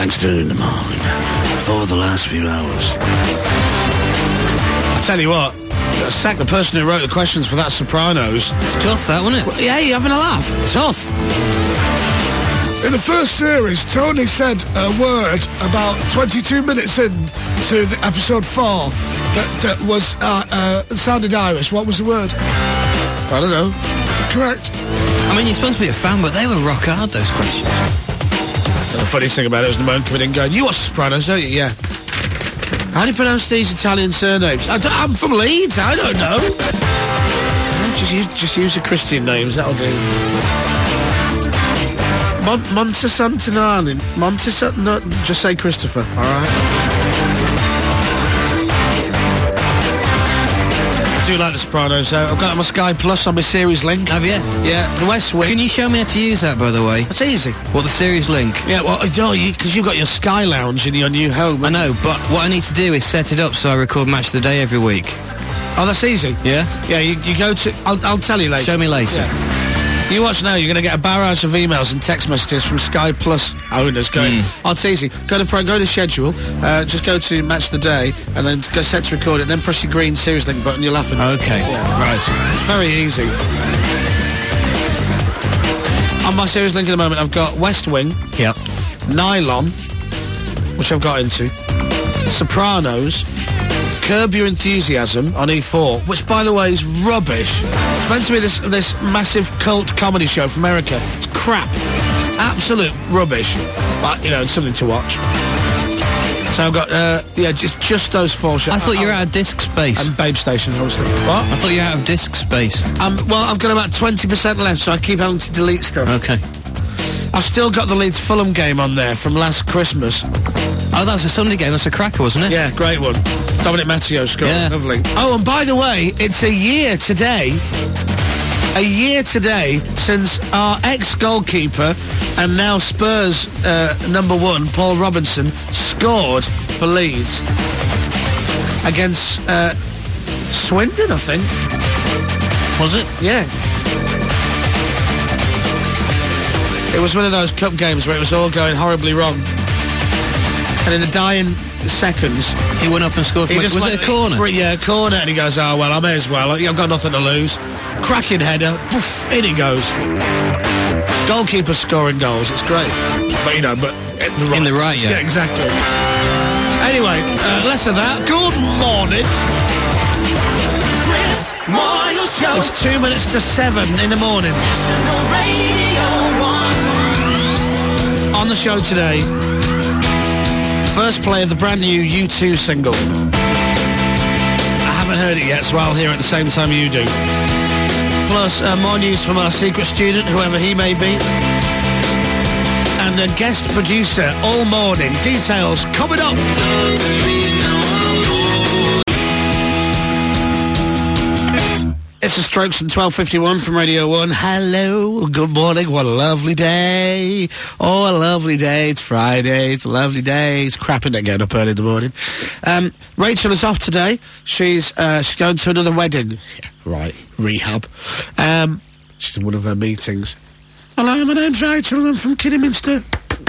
Baxter in the morning for the last few hours. I tell you what, sack the person who wrote the questions for that Sopranos. It's tough, that, wasn't it? Well, yeah, you're having a laugh. Tough. In the first series, Tony said a word about 22 minutes in to the episode 4 that was sounded Irish. What was the word? I don't know. Correct. I mean, you're supposed to be a fan, but they were rock hard, those questions. The funniest thing about it was the man coming in going, you watch Sopranos, don't you? Yeah. How do you pronounce these Italian surnames? I'm from Leeds, I don't know. Just use the Christian names, that'll do. Montesantinani. No, just say Christopher, alright? I do like The Sopranos, I've got it on my Sky Plus on my series link. Have you? Yeah, The West Wing. Can you show me how to use that, by the way? That's easy. What, the series link? Yeah, well, because you've got your Sky Lounge in your new home. I know, but what I need to do is set it up so I record Match of the Day every week. Oh, that's easy. Yeah? Yeah, you go to... I'll tell you later. Show me later. Yeah. You watch now, you're going to get a barrage of emails and text messages from Sky Plus owners going, oh, it's easy. Go to schedule, just go to Match of the Day, and then go set to record it, then press your green series link button, you're laughing. Okay, right. It's very easy. On my series link at the moment, I've got West Wing. Yep. Nylon, which I've got into. Sopranos. Curb Your Enthusiasm on E4, which, by the way, is rubbish. It's meant to be this massive cult comedy show from America. It's crap. Absolute rubbish. But, you know, it's something to watch. So I've got, just those 4 shows. I thought you were out of disc space. And Babe Station, obviously. What? I thought you were out of disc space. Well, I've got about 20% left, so I keep having to delete stuff. Okay. I've still got the Leeds Fulham game on there from last Christmas. Oh, that was a Sunday game. That's a cracker, wasn't it? Yeah, great one. Dominic Matteo scored. Yeah. Lovely. Oh, and by the way, it's a year today since our ex-goalkeeper and now Spurs number 1, Paul Robinson, scored for Leeds against Swindon, I think. Was it? Yeah. It was one of those cup games where it was all going horribly wrong. And in the dying seconds, he went up and scored from was it a corner? Yeah, corner, and he goes, oh, well, I may as well. I've got nothing to lose. Cracking header, poof, in he goes. Goalkeeper scoring goals, it's great. But, you know, in the right, yeah. Yeah, exactly. Anyway, less of that. Good morning. Chris Moyle Show. It's 2 minutes to 7 in the morning. On the show today, first play of the brand new U2 single. I haven't heard it yet, so I'll hear it at the same time you do. Plus, more news from our secret student, whoever he may be. And a guest producer all morning. Details coming up. It's the Strokes and 12:51 from Radio 1. Hello, good morning, what a lovely day. Oh, a lovely day, it's Friday, it's a lovely day. It's crapping at getting up early in the morning. Rachel is off today. She's going to another wedding. Yeah, right, rehab. She's in one of her meetings. Hello, my name's Rachel, I'm from Kidderminster.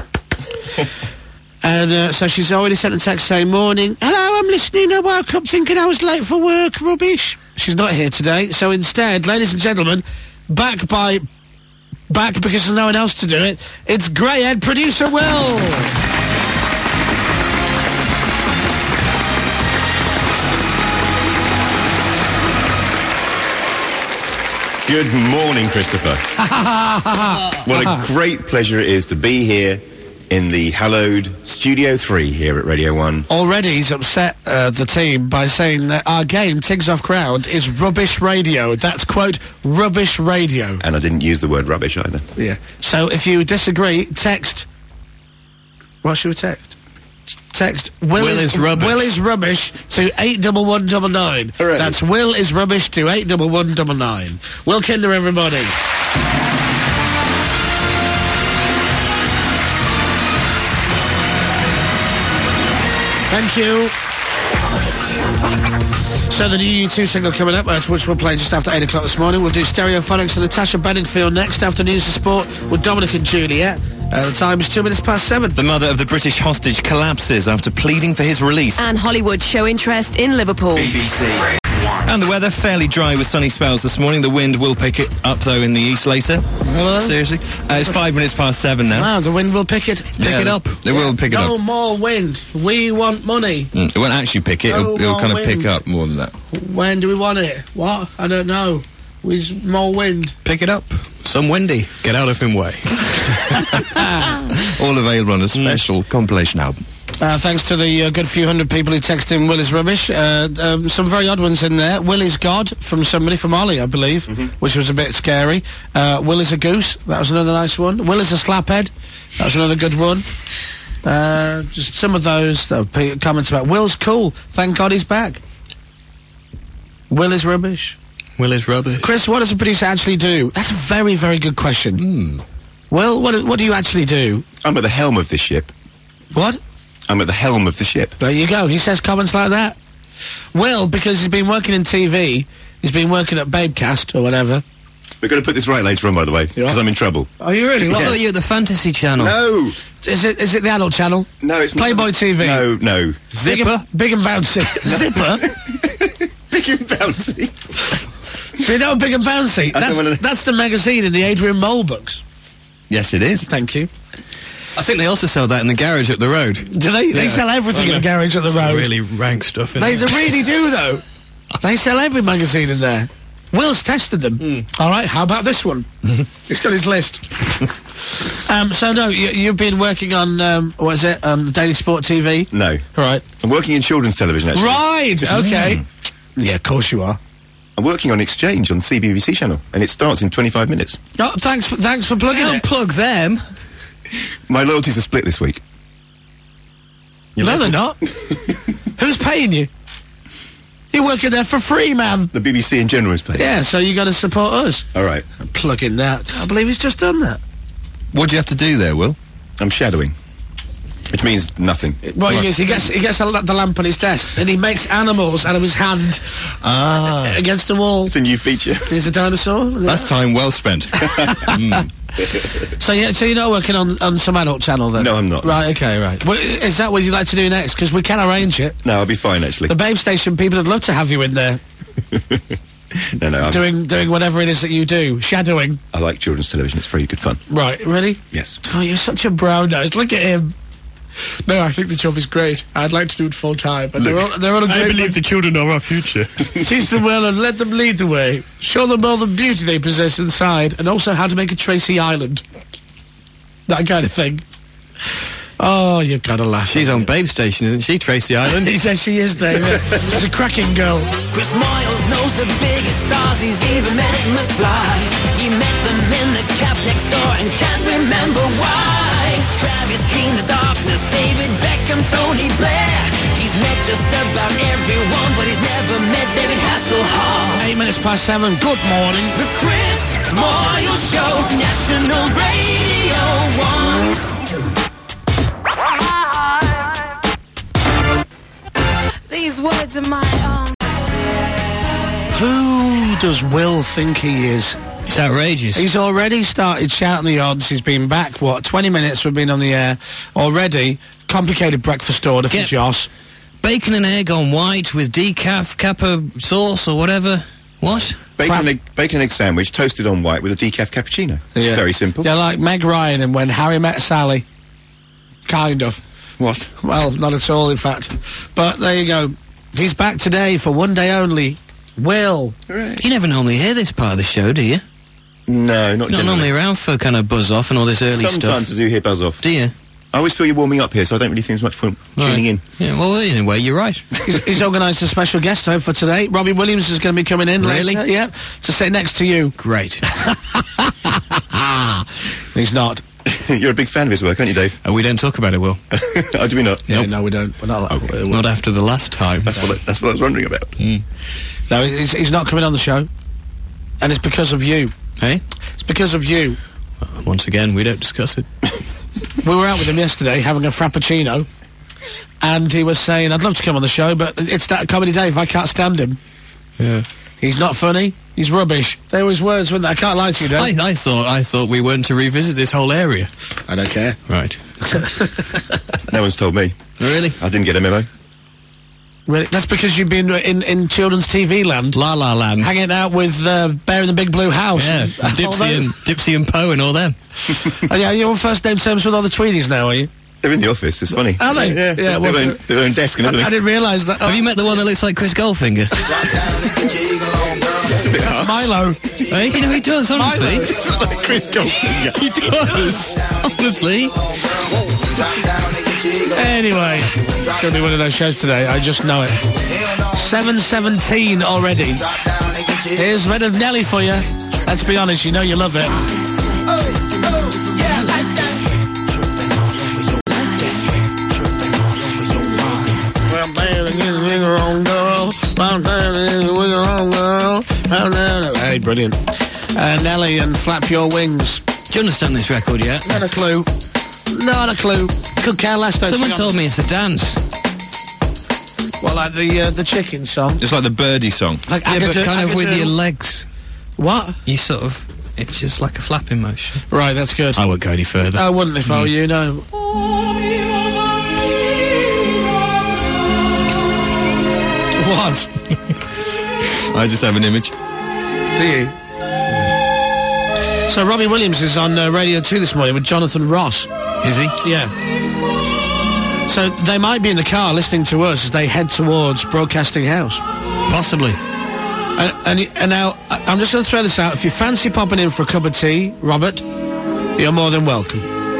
And so she's already sent a text saying, morning. Hello, I'm listening. I woke up thinking I was late for work. Rubbish. She's not here today. So instead, ladies and gentlemen, back because there's no one else to do it, it's Greyhead producer Will. Good morning, Christopher. What a great pleasure it is to be here in the hallowed Studio 3 here at Radio 1. Already he's upset the team by saying that our game, Tigs Off Ground, is rubbish radio. That's, quote, rubbish radio. And I didn't use the word rubbish either. Yeah. So if you disagree, text... What should we text? Text Will is rubbish. Will is rubbish to 81199. Hooray. That's Will is rubbish to 81199. Will Kinder, everybody. Thank you. So the new U2 single coming up, which we'll play just after 8 o'clock this morning. We'll do Stereophonics and Natasha Bedingfield next after News of Sport with Dominic and Juliet. The time is 2 minutes past 7. The mother of the British hostage collapses after pleading for his release. And Hollywood show interest in Liverpool. BBC. And the weather, fairly dry with sunny spells this morning. The wind will pick it up, though, in the east later. Hello? Seriously? It's 5 minutes past 7 now. Wow, the wind will pick it up. It will pick it No up. more wind. We want money. It won't actually pick it. No It'll kind more of pick wind. up more than that. When do we want it? What? I don't know. With more wind. Pick it up. Some windy. Get out of him way. All available on a special compilation album. Thanks to the good few hundred people who texted in Will is rubbish. Some very odd ones in there. Will is God from somebody, from Ollie, I believe, which was a bit scary. Will is a goose. That was another nice one. Will is a slaphead. That was another good one. Just some of those comments about Will's cool. Thank God he's back. Will is rubbish. Will is rubbish. Chris, what does a producer actually do? That's a very, very good question. Will, what do you actually do? I'm at the helm of this ship. What? I'm at the helm of the ship. There you go. He says comments like that. Will, because he's been working in TV, he's been working at Babecast or whatever. We're going to put this right later on, by the way, because I'm in trouble. Are you really? I thought you were the Fantasy Channel. No! Is it the adult channel? No, it's Playboy not. TV. No. Zipper? Big and bouncy. Zipper? Big and bouncy. Do you know Big and Bouncy? I don't wanna- That's the magazine in the Adrian Mole books. Yes, it is. Thank you. I think they also sell that in the garage up the road. Do they? They sell everything in the garage at the road. Really rank stuff in They there. really do, though. They sell every magazine in there. Will's tested them. All right, how about this one? He's got his list. So, no, you've been working on, what is it, Daily Sport TV? No. All right. I'm working in children's television, actually. Right, okay. Yeah, of course you are. I'm working on Exchange on the CBBC channel, and it starts in 25 minutes. Oh, thanks for plugging Don't it. plug them. My loyalties are split this week. No, they're not. Who's paying you? You're working there for free, man. The BBC in general is paying. Yeah, so you got to support us. All right. Plug in that. I believe he's just done that. What do you have to do there, Will? I'm shadowing, which means nothing. What he gets the lamp on his desk and he makes animals out of his hand against the wall. It's a new feature. There's a dinosaur. That's time well spent. So you're not working on some adult channel then? No, I'm not. Right, okay, right. Well, is that what you'd like to do next? Because we can arrange it. No, I'll be fine, actually. The Babe Station people would love to have you in there No, doing whatever it is that you do. Shadowing. I like children's television. It's very good fun. Right, really? Yes. Oh, you're such a brown nose. Look at him. No, I think the job is great. I'd like to do it full time, but they're all a great. the children are our future. Teach them well and let them lead the way. Show them all the beauty they possess inside, and also how to make a Tracy Island. That kind of thing. Oh, you've got to laugh. She's on Babe Station, isn't she, Tracy Island? He says she is, David. She's a cracking girl. Chris Moyles knows the biggest stars, he's even met McFly. He met them in the cab next door and can't remember why. Travis King, The Darkness, David Beckham, Tony Blair. He's met just about everyone, but he's never met David Hasselhoff. 8 minutes past 7. Good morning. The Chris Moyles Show, National Radio 1. These words are my own. Who does Will think he is? It's outrageous. He's already started shouting the odds. He's been back, 20 minutes we've been on the air already. Complicated breakfast order for Get- Joss. Bacon and egg on white with decaf, kappa sauce or whatever. What? Bacon and egg sandwich, toasted on white with a decaf cappuccino. It's very simple. Yeah, like Meg Ryan and When Harry Met Sally. Kind of. What? Well, not at all, in fact. But there you go. He's back today for one day only. Will. You never normally hear this part of the show, do you? No, not Not generally. normally around for kind of buzz off and all this early Sometimes stuff. I do hear buzz off. Do you? I always feel you're warming up here, so I don't really think there's much point tuning in. Yeah, well, in a way, you're right. He's organised a special guest home for today. Robbie Williams is going to be coming in Really? later. Yeah, to sit next to you. Great. He's not. You're a big fan of his work, aren't you, Dave? We don't talk about it, Will. Oh, do we not? Yeah, no, we don't. We're not. Okay. Not after the last time. That's what I was wondering about. No, he's not coming on the show. And it's because of you. Hey? It's because of you. Once again, we don't discuss it. We were out with him yesterday having a frappuccino, and he was saying, I'd love to come on the show, but it's that Comedy Dave, I can't stand him. Yeah. He's not funny, He's rubbish. They were his words, weren't they? I can't lie to you, Dave. I thought we weren't to revisit this whole area. I don't care. Right. No one's told me. Really? I didn't get a memo. Really? That's because you've been in children's TV land. La La Land. Hanging out with Bear in the Big Blue House. Yeah, Dipsy and Poe and all them. Oh, yeah, you're on first name terms with all the Tweenies now, are you? They're in the office. It's funny. Are they? Yeah. Yeah, Their well, own desk and everything. I didn't realise that. Have you met the one that looks like Chris Goldfinger? It's a bit harsh. Milo. Hey, you know, he does, honestly. It's not like Chris Goldfinger. He does, honestly. Anyway, it's going to be one of those shows today. I just know it. 7:17 already. Here's Red of Nelly for you. Let's be honest, you know you love it. Hey, brilliant. Nelly and Flap Your Wings. Do you understand this record yet? Not a clue. Not a clue. Could care less, though. Someone told me it's a dance. Well, like the chicken song. It's like the birdie song. Like Yeah, but Agadoo- kind of with Agadoo. your legs. What? You sort of... It's just like a flapping motion. Right, that's good. I won't go any further. I wouldn't if I were you, no. What? I just have an image. Do you? So Robbie Williams is on Radio 2 this morning with Jonathan Ross. Is he? Yeah. So they might be in the car listening to us as they head towards Broadcasting House. Possibly. And now, I'm just going to throw this out. If you fancy popping in for a cup of tea, Robert, you're more than welcome.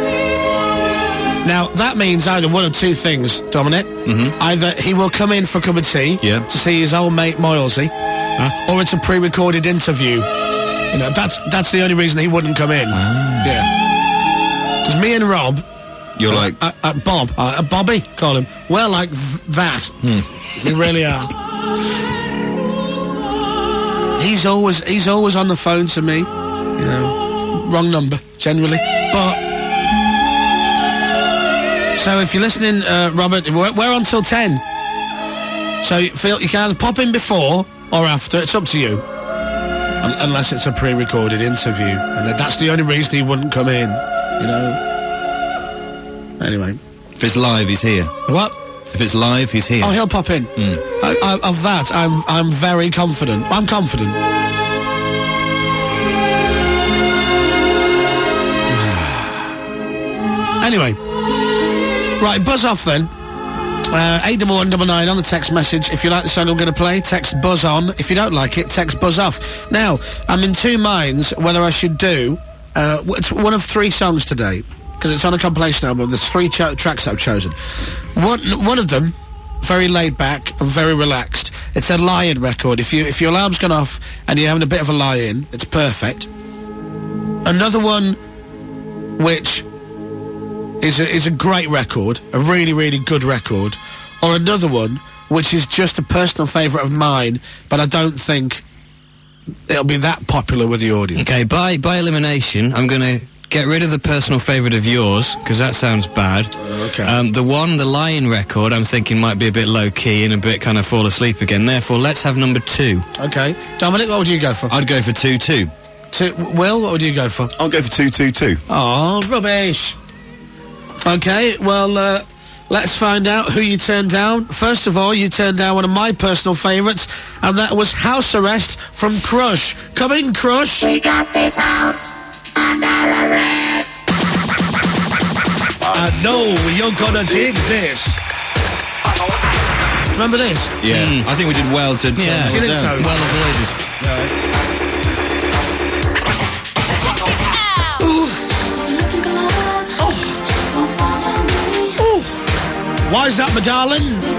Now, that means either one of two things, Dominic. Mm-hmm. Either he will come in for a cup of tea Yeah. to see his old mate Moylesy, or it's a pre-recorded interview. You know, that's the only reason he wouldn't come in. Yeah. Because me and Rob... You're like... Bobby, call him. Well, like that. We really are. He's always on the phone to me. You know, wrong number, generally. But... So if you're listening, Robert, we're on till 10. So you can either pop in before or after. It's up to you. Unless it's a pre-recorded interview. And that's the only reason he wouldn't come in. You know? Anyway. If it's live, he's here. What? If it's live, he's here. Oh, he'll pop in. Of that, I'm very confident. I'm confident. Anyway. Right, buzz off then. 81199 on the text message. If you like the song I'm going to play, text buzz on. If you don't like it, text buzz off. Now, I'm in two minds whether I should do... it's one of three songs today, because it's on a compilation album. There's three tracks that I've chosen. One of them, very laid back and very relaxed. It's a lie-in record. If your alarm's gone off and you're having a bit of a lie-in, it's perfect. Another one, which is a great record, a really, really good record. Or another one, which is just a personal favourite of mine, but I don't think it'll be that popular with the audience. Okay, by elimination, I'm going to get rid of the personal favourite of yours, because that sounds bad. Okay. The Lion record, I'm thinking might be a bit low-key and a bit kind of fall asleep again. Therefore, let's have number 2. Okay. Dominic, what would you go for? I'd go for 2-2. Will, what would you go for? I'll go for 222. Oh, rubbish. Okay, well, let's find out who you turned down. First of all, you turned down one of my personal favourites, and that was House Arrest from Crush. Come in, Crush. We got this house under arrest. I know you're gonna dig this. Remember this? Yeah. I think we did well to... Yeah, Do you think so? well avoided. Why is that, my darling?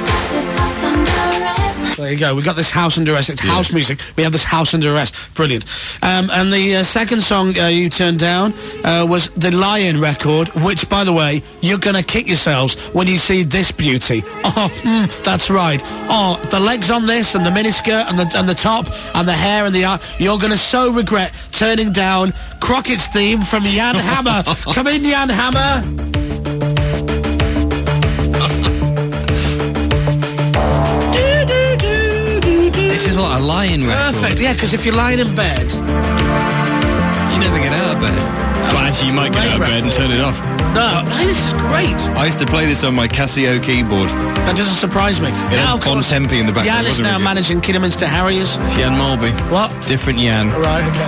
There you go. We got this house under arrest. It's house music. We have this house under arrest. Brilliant. And the second song you turned down was the Lion record, which, by the way, you're going to kick yourselves when you see this beauty. Oh, that's right. Oh, the legs on this and the miniskirt and the top and the hair and the eye. You're going to so regret turning down Crockett's theme from Jan Hammer. Come in, Jan Hammer. This is what I lying record. Perfect, yeah, because if you're lying in bed... You never get out of bed. Well, actually, you might get out of bed and turn it off. No, hey, this is great. I used to play this on my Casio keyboard. That doesn't surprise me. Now, of Con course, Tempe in the background. Jan is wasn't now it? managing Kidderminster Harriers. It's Jan Mulby. What? Different Jan. Right, okay.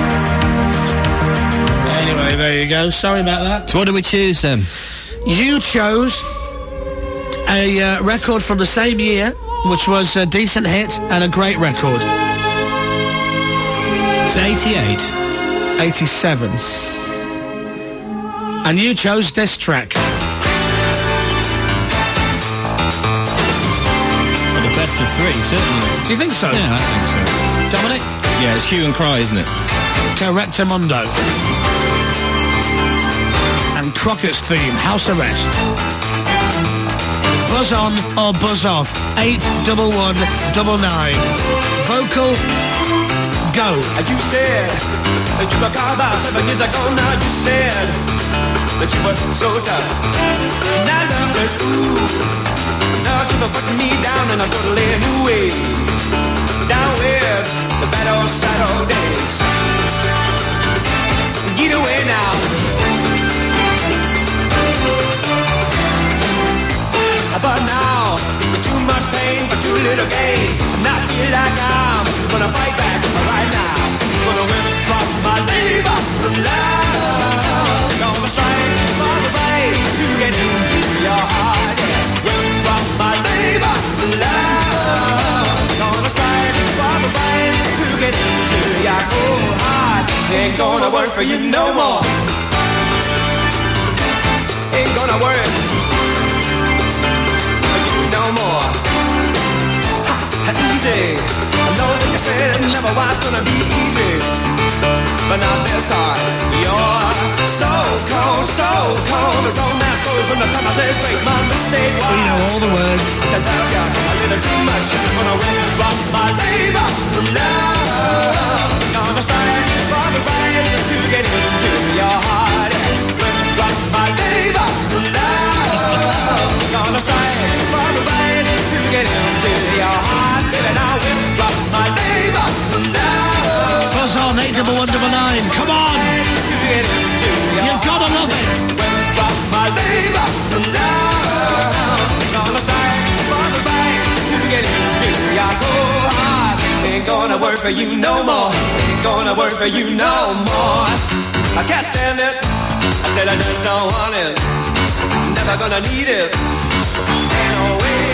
Anyway, there you go. Sorry about that. So what do we choose then? You chose a record from the same year, which was a decent hit and a great record. It's 88. 87. And you chose this track. Well, the best of three, certainly. Do you think so? Yeah, I think so. Dominic? Yeah, it's Hue and Cry, isn't it? Correctamundo. And Crockett's theme, House Arrest. Buzz on or buzz off. 81199. Vocal, go. You said that you were caught about 7 years ago. Now you said that you were so tough. Now love it, ooh. Now you were putting me down in a totally new way. Down with the bad old sad old days. Get away now. But now, too much pain for too little gain. And I feel like I'm gonna fight back right now. Gonna withdraw my labor from love. Gonna strike for the way to get into your heart. Yeah. Withdraw my labor from love. Gonna strike for the way to get into your cold heart. Ain't gonna work for you no more. Ain't gonna work no more. Easy. I know that you said it never was gonna be easy, but not this hard. You're so cold, so cold. The romance goes when the promise is great. My mistake was We know all the words. to love you a little too much. When I withdraw my labor from love, gonna stand for the right to get into your heart. Withdraw my labor from love, gonna stand for the right to get into your heart. Baby, now withdraw my labor from love. Buzz on, 81199. Come on. To get into your You've gotta love it. Withdraw my labor from love. Gonna stand for the right to get into your cold heart. Ain't gonna work for you no more. Ain't gonna work for you no more. I can't stand it. I said I just don't want it. Never gonna need it. Ain't no way.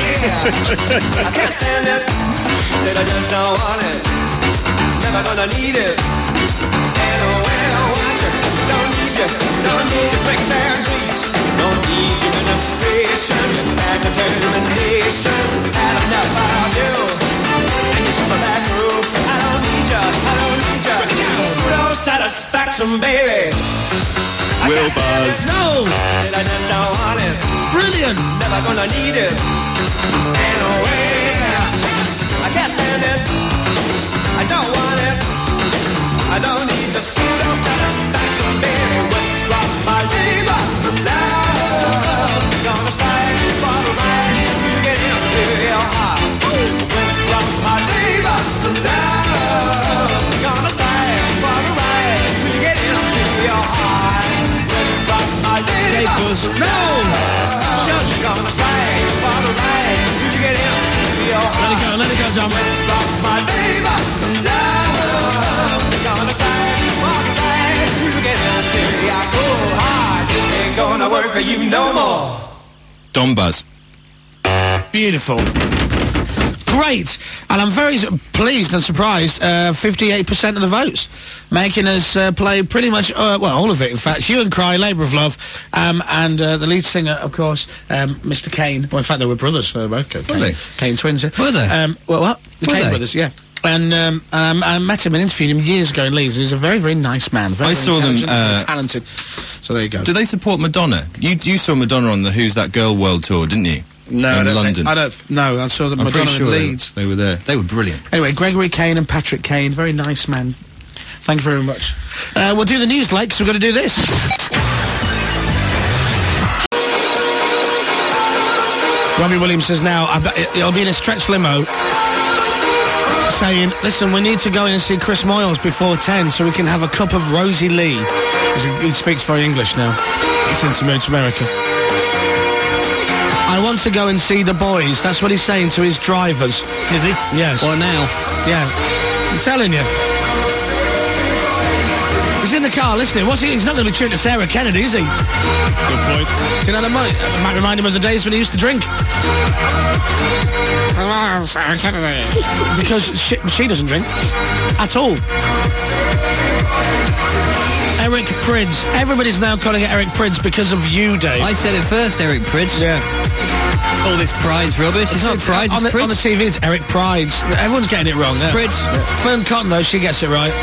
I can't stand it. I said I just don't want it. Never gonna need it. Ain't no way I want you. Don't need you. Don't need your tricks and treats. Don't need your administration. Your bad determination. Had enough of you. And your super back roof. I don't need you. I don't need you. Pseudo satisfaction, baby. Will Buzz. No. Said I just don't want it. Brilliant. Never gonna need it. Ain't no way. I can't stand it. I don't want it. I don't need the pseudo satisfaction, baby. Withdraw my labor from love. Gonna strike for the right to get into your heart. Withdraw my labor from love. Gonna strike for the right to get into your heart. Withdraw my labor from love. Just gonna strike for the right to get into your heart. Let it go, Dom. Drop my labor from love. Gonna strike for the right to get into your cold heart. Ain't gonna work for you no more. Don Buzz. Beautiful. Great. And I'm very pleased and surprised, 58% of the votes, making us play pretty much, well, all of it, in fact. Hue and Cry, Labour of Love, and the lead singer, of course, Mr. Kane. Well, in fact, they were brothers, both Kane. Were they? Kane twins. Were they? Well, what? The Were Kane they? brothers, yeah. And I met him and interviewed him years ago in Leeds. He was a very, very nice man. Very, I very saw them, intelligent, very talented. So there you go. Do they support Madonna? You saw Madonna on the Who's That Girl World Tour, didn't you? No, I in don't London. think- I don't. No, I saw them. I'm Madonna pretty sure in Leeds. they were there. They were brilliant. Anyway, Gregory Kane and Patrick Kane, very nice man. Thank you very much. We'll do the news, like, so we're going to do this. Robbie Williams says now, I bet it'll be in a stretch limo. saying, listen, we need to go in and see Chris Moyles before 10 so we can have a cup of Rosie Lee. He speaks very English now, since he moved to America. I want to go and see the boys. That's what he's saying to his drivers. Is he? Yes. Or now? Yeah. I'm telling you. He's in the car listening. What's he? He's not going to be tuned to Sarah Kennedy, is he? Good point. Do you know what it might remind him of the days when he used to drink. Sarah Kennedy. Because she doesn't drink at all. Eric Prydz. Everybody's now calling it Eric Prydz because of you, Dave. I said it first, Eric Prydz. Yeah. All this Pride's rubbish. It's not Pride's, it's Prydz. On the TV, it's Eric Prydz. Everyone's getting it wrong. Yeah. Prydz. Fern Cotton, though, she gets it right.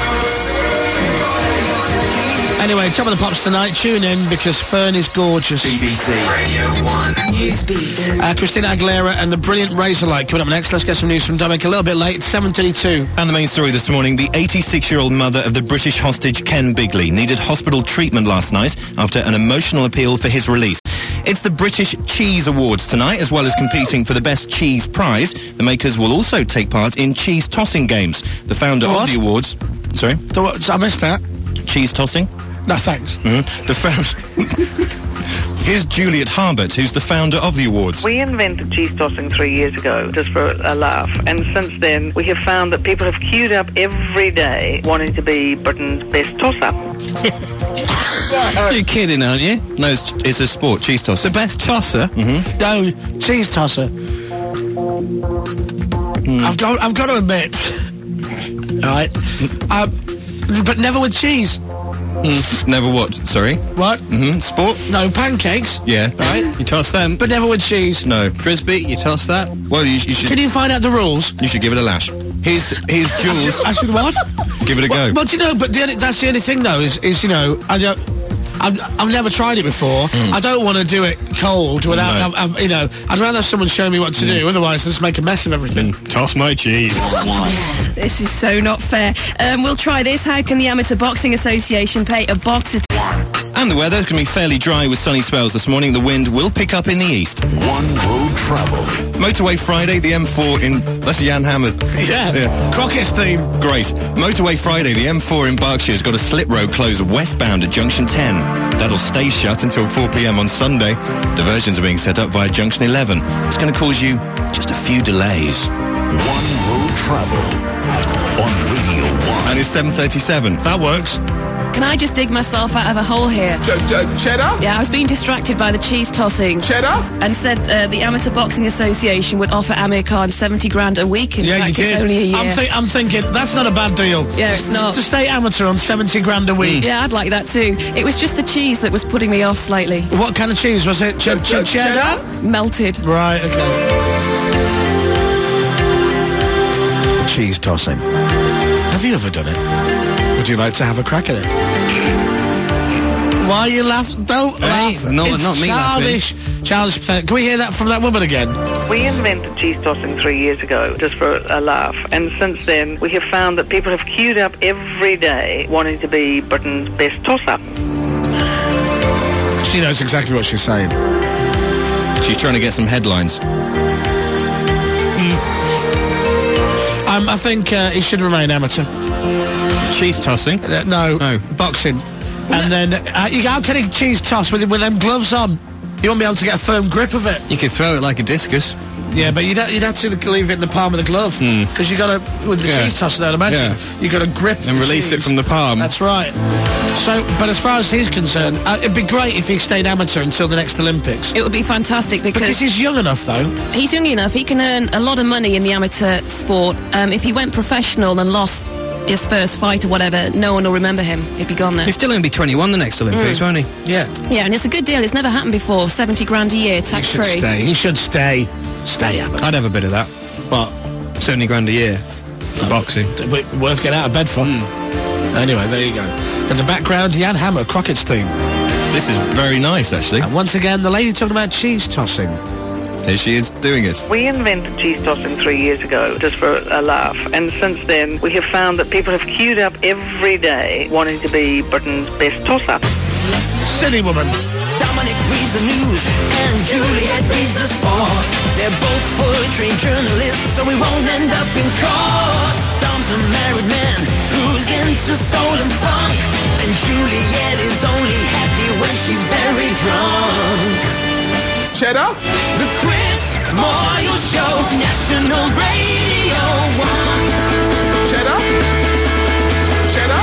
Anyway, Top of the Pops tonight. Tune in because Fern is gorgeous. BBC Radio 1 Newsbeat. Christina Aguilera and the brilliant Razorlight coming up next. Let's get some news from Dominic a little bit late. It's 7:32. And the main story this morning, the 86-year-old mother of the British hostage Ken Bigley needed hospital treatment last night after an emotional appeal for his release. It's the British Cheese Awards tonight, as well as competing for the Best Cheese Prize. The makers will also take part in cheese tossing games. The founder of the awards... Sorry? I missed that. Cheese tossing? No, thanks. Mm-hmm. The founder... Here's Juliet Harbert, who's the founder of the awards. We invented cheese tossing 3 years ago, just for a laugh. And since then, we have found that people have queued up every day wanting to be Britain's best toss-up. You're kidding, aren't you? No, it's a sport, cheese tosser. The best tosser? Mm-hmm. No, cheese tosser. I've got to admit, all right, but never with cheese. Never what? Sorry? What? Sport? No, pancakes. Yeah. Right? You toss them. But never with cheese. No. Frisbee, you toss that. Well, you should... Can you find out the rules? You should give it a lash. Here's Jules. I should what? Give it a go. Well, do you know, but that's the only thing, though, is you know, I've never tried it before. I don't want to do it cold without, you know, I'd rather have someone show me what to do, otherwise I'll just make a mess of everything. Toss my cheese. This is so not fair. We'll try this. How can the Amateur Boxing Association pay a boxer And the weather can be fairly dry with sunny spells this morning. The wind will pick up in the east. One road travel. Motorway Friday, the M4 in... That's Jan Hammer. Yeah. Crockett's theme. Great. Motorway Friday, the M4 in Berkshire has got a slip road closed westbound at Junction 10. That'll stay shut until 4 p.m. on Sunday. Diversions are being set up via Junction 11. It's going to cause you just a few delays. One road travel on Radio 1. And it's 7:37. That works. Can I just dig myself out of a hole here? Cheddar? Yeah, I was being distracted by the cheese tossing. Cheddar? And said the Amateur Boxing Association would offer Amir Khan 70 grand a week. In fact, it's only a year. I'm thinking, that's not a bad deal. Yeah, it's not. To stay amateur on 70 grand a week. Yeah, I'd like that too. It was just the cheese that was putting me off slightly. What kind of cheese was it? Cheddar? Melted. Right, okay. Cheese tossing. Have you ever done it? Would you like to have a crack at it? Why are you laughing? Don't laugh. No, it's not me childish. Childish. Can we hear that from that woman again? We invented cheese tossing 3 years ago, just for a laugh. And since then, we have found that people have queued up every day wanting to be Britain's best toss-up. She knows exactly what she's saying. She's trying to get some headlines. I think he should remain amateur. Cheese tossing? No, Oh. boxing. And then, how can he cheese toss with them gloves on? You won't be able to get a firm grip of it. You could throw it like a discus. Yeah, but you'd have to leave it in the palm of the glove. Because you got to, with the cheese tosser there, imagine, you got to grip And the release it cheese. from the palm. That's right. So, but as far as he's concerned, it'd be great if he stayed amateur until the next Olympics. It would be fantastic Because he's young enough, though. he's young enough. He can earn a lot of money in the amateur sport. If he went professional and lost his first fight or whatever, no one will remember him. He'd be gone then. He's still going to be 21 the next Olympics, won't he? Yeah. Yeah, and it's a good deal. It's never happened before. 70 grand a year, He should tax-free. stay. He should stay. Stay amateur. I'd have a bit of that. What? 70 grand a year for boxing. Worth getting out of bed for. Anyway, there you go. In the background, Jan Hammer, Crockett's team. This is very nice, actually. And once again, the lady talking about cheese tossing. Here she is doing it. We invented cheese tossing 3 years ago, just for a laugh. And since then, we have found that people have queued up every day wanting to be Britain's best toss-up. Silly woman. Dominic reads the news and Juliet reads the sport. They're both fully trained journalists, so we won't end up in court. her soul and funk. And Juliet is only happy when she's very drunk. Cheddar? The Chris Moyle Show, National Radio 1. Cheddar? Cheddar?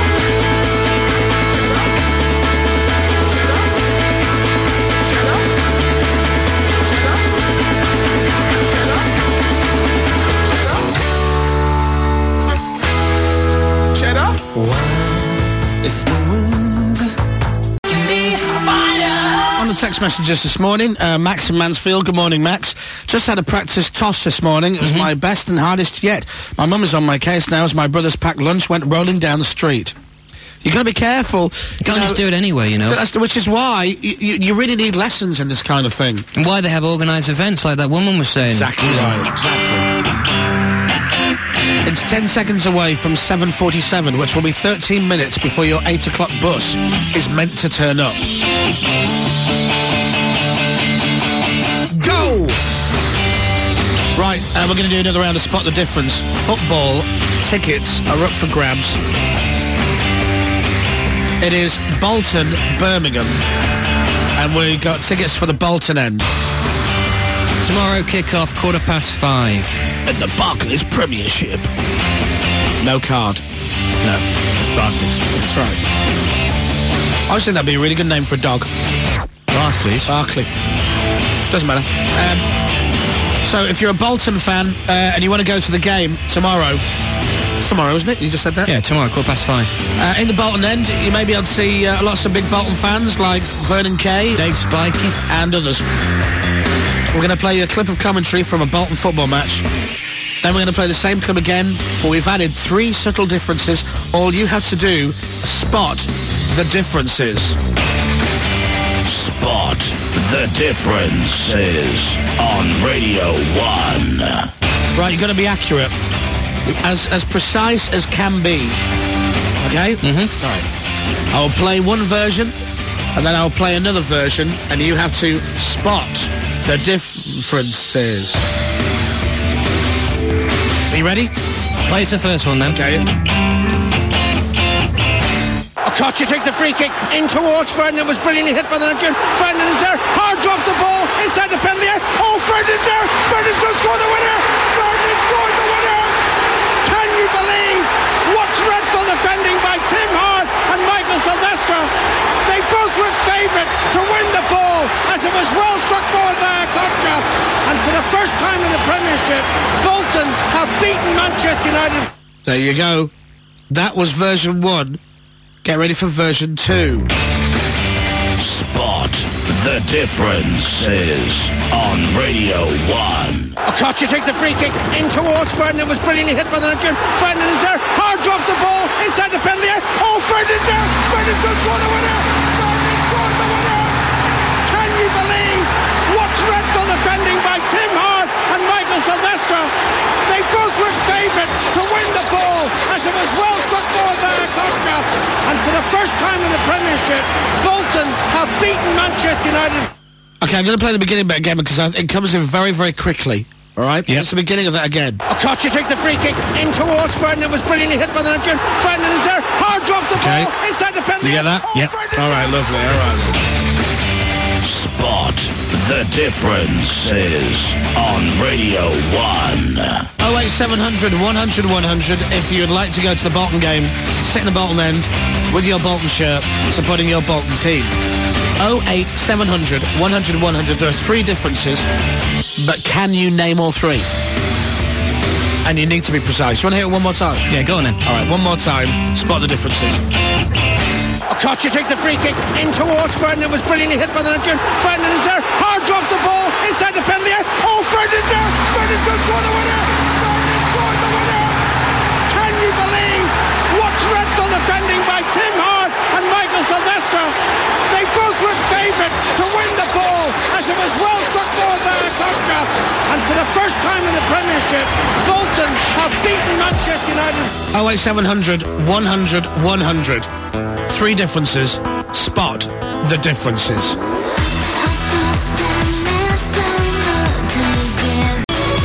Cheddar? It's the wind. Give me a fighter. On the text messages this morning, Max in Mansfield. Good morning, Max. Just had a practice toss this morning. It was my best and hardest yet. My mum is on my case now as my brother's packed lunch went rolling down the street. You've got to be careful. You can't just do it anyway, you know. Which is why you really need lessons in this kind of thing. And why they have organised events like that woman was saying. Exactly right, exactly. It's 10 seconds away from 7:47, which will be 13 minutes before your 8 o'clock bus is meant to turn up. Go! Right, we're going to do another round of Spot the Difference. Football tickets are up for grabs. It is Bolton, Birmingham, and we got tickets for the Bolton end. Tomorrow kick-off 5:15. In the Barclays Premiership. No card. No, it's Barclays. That's right. I was thinking that'd be a really good name for a dog. Barclays? Barclay. Doesn't matter. So if you're a Bolton fan and you want to go to the game tomorrow... It's tomorrow, isn't it? You just said that? Yeah, tomorrow, 5:15. In the Bolton end, you may be able to see lots of big Bolton fans like Vernon Kay, Dave Spikey, and others. We're going to play you a clip of commentary from a Bolton football match. Then we're going to play the same clip again, but we've added 3 subtle differences. All you have to do is spot the differences. Spot the differences on Radio 1. Right, you've got to be accurate. As precise as can be. Okay? All right. I'll play one version, and then I'll play another version, and you have to spot the differences. Are you ready? Play the first one then. Okay. Kochi takes the free kick in towards Ferdinand. Was brilliantly hit by the Nigerian. Ferdinand is there. Hard drops the ball inside the penalty area. Oh, Ferdinand's there. Ferdinand's going to score the winner. Ferdinand scores the winner. Can you believe what dreadful defending by Tim Hart and Michael Silvestre? They both were favourite to win the ball as it was well struck forward by Kochi. And for the first time in the Premiership, Bolton have beaten Manchester United. There you go. That was version 1. Get ready for version 2. Spot the differences on Radio 1. Kochi takes the free kick in towards Ferdinand. Was brilliantly hit by the Nigerian. Ferdinand is there. Hard drops the ball inside the penalty area. Oh, Ferdinand's there. Ferdinand's going to score the winner. Ferdinand scores the winner. Can you believe what dreadful defending by Tim Hart and Michael Silvestre? They both were favourite to win the ball as it was well struck forward by Kochi. And for the first time in the Premiership, Bolton have beaten Manchester United. Okay, I'm going to play the beginning bit again because it comes in very, very quickly. All right? Yep. It's the beginning of that again. Kochi takes the free kick in towards Ferdinand. Was brilliantly hit by the Nigerian. Ferdinand is there. Hard drops the ball inside the penalty. You get that? Oh, Yep. All right, lovely. All right. Spot the differences on Radio 1. 08700 100 100 if you'd like to go to the Bolton game, sit in the Bolton end with your Bolton shirt, supporting your Bolton team. 08700 100 100. There are 3 differences, but can you name all 3? And you need to be precise. You want to hear it one more time? Yeah, go on then. All right, one more time. Spot the differences. Kochi takes the free kick in towards Ferdinand. Was brilliantly hit by the Nigerian. Ferdinand is there. Hard drops the ball inside the penalty area. Oh, Ferdinand's there. Ferdinand's going to score the winner. Ferdinand scores the winner. Can you believe what dreadful defending by Tim Hart and Michael Silvestre? They both were favourite to win the ball as it was well struck forward by Kochi. And for the first time in the Premiership, Bolton have beaten Manchester United. 08700 100 100. 3 differences. Spot the differences.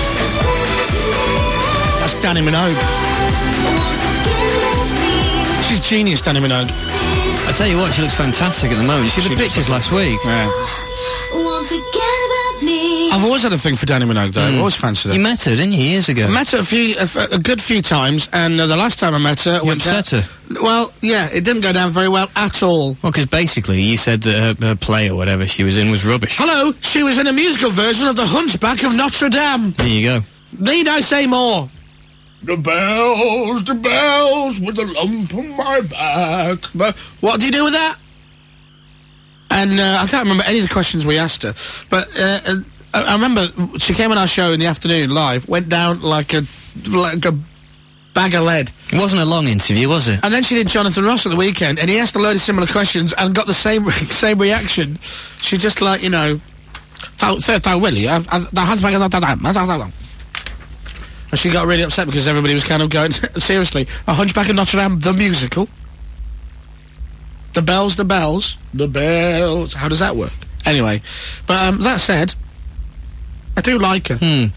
That's Danny Minogue. She's genius, Danny Minogue. I tell you what, she looks fantastic at the moment. You see the pictures last week? Yeah. Won't forget about me. I've always had a thing for Danny Minogue, though. I've always fancied her. You met her, didn't you, years ago? I met her a good few times, and the last time I met her... You upset her? Well, yeah, it didn't go down very well at all. Well, because basically you said that her play or whatever she was in was rubbish. Hello, she was in a musical version of The Hunchback of Notre Dame. There you go. Need I say more? The bells, with a lump on my back. What do you do with that? And I can't remember any of the questions we asked her, but I remember she came on our show in the afternoon live, went down like a bag of lead. It wasn't a long interview, was it? And then she did Jonathan Ross at the weekend, and he asked a load of similar questions and got the same reaction. She just like, you know, and she got really upset because everybody was kind of going, seriously, A Hunchback of Notre Dame, the musical? The bells. How does that work? Anyway, but that said, I do like her. And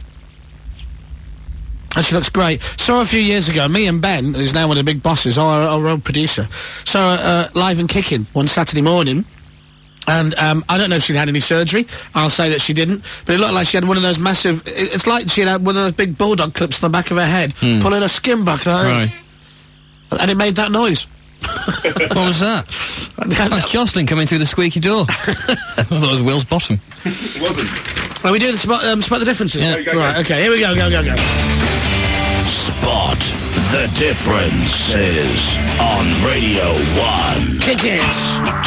she looks great. Saw her a few years ago, me and Ben, who's now one of the big bosses, our own producer, saw her live and kicking one Saturday morning. And I don't know if she'd had any surgery. I'll say that she didn't. But it looked like she had one of those massive... It's like she had one of those big bulldog clips on the back of her head, pulling her skin back. Right. And it made that noise. What was that? That was Jocelyn coming through the squeaky door. I thought it was Will's bottom. It wasn't. Are we doing spot the differences? Yeah. Right, okay, here we go, go. Spot the differences on Radio 1. Kick it!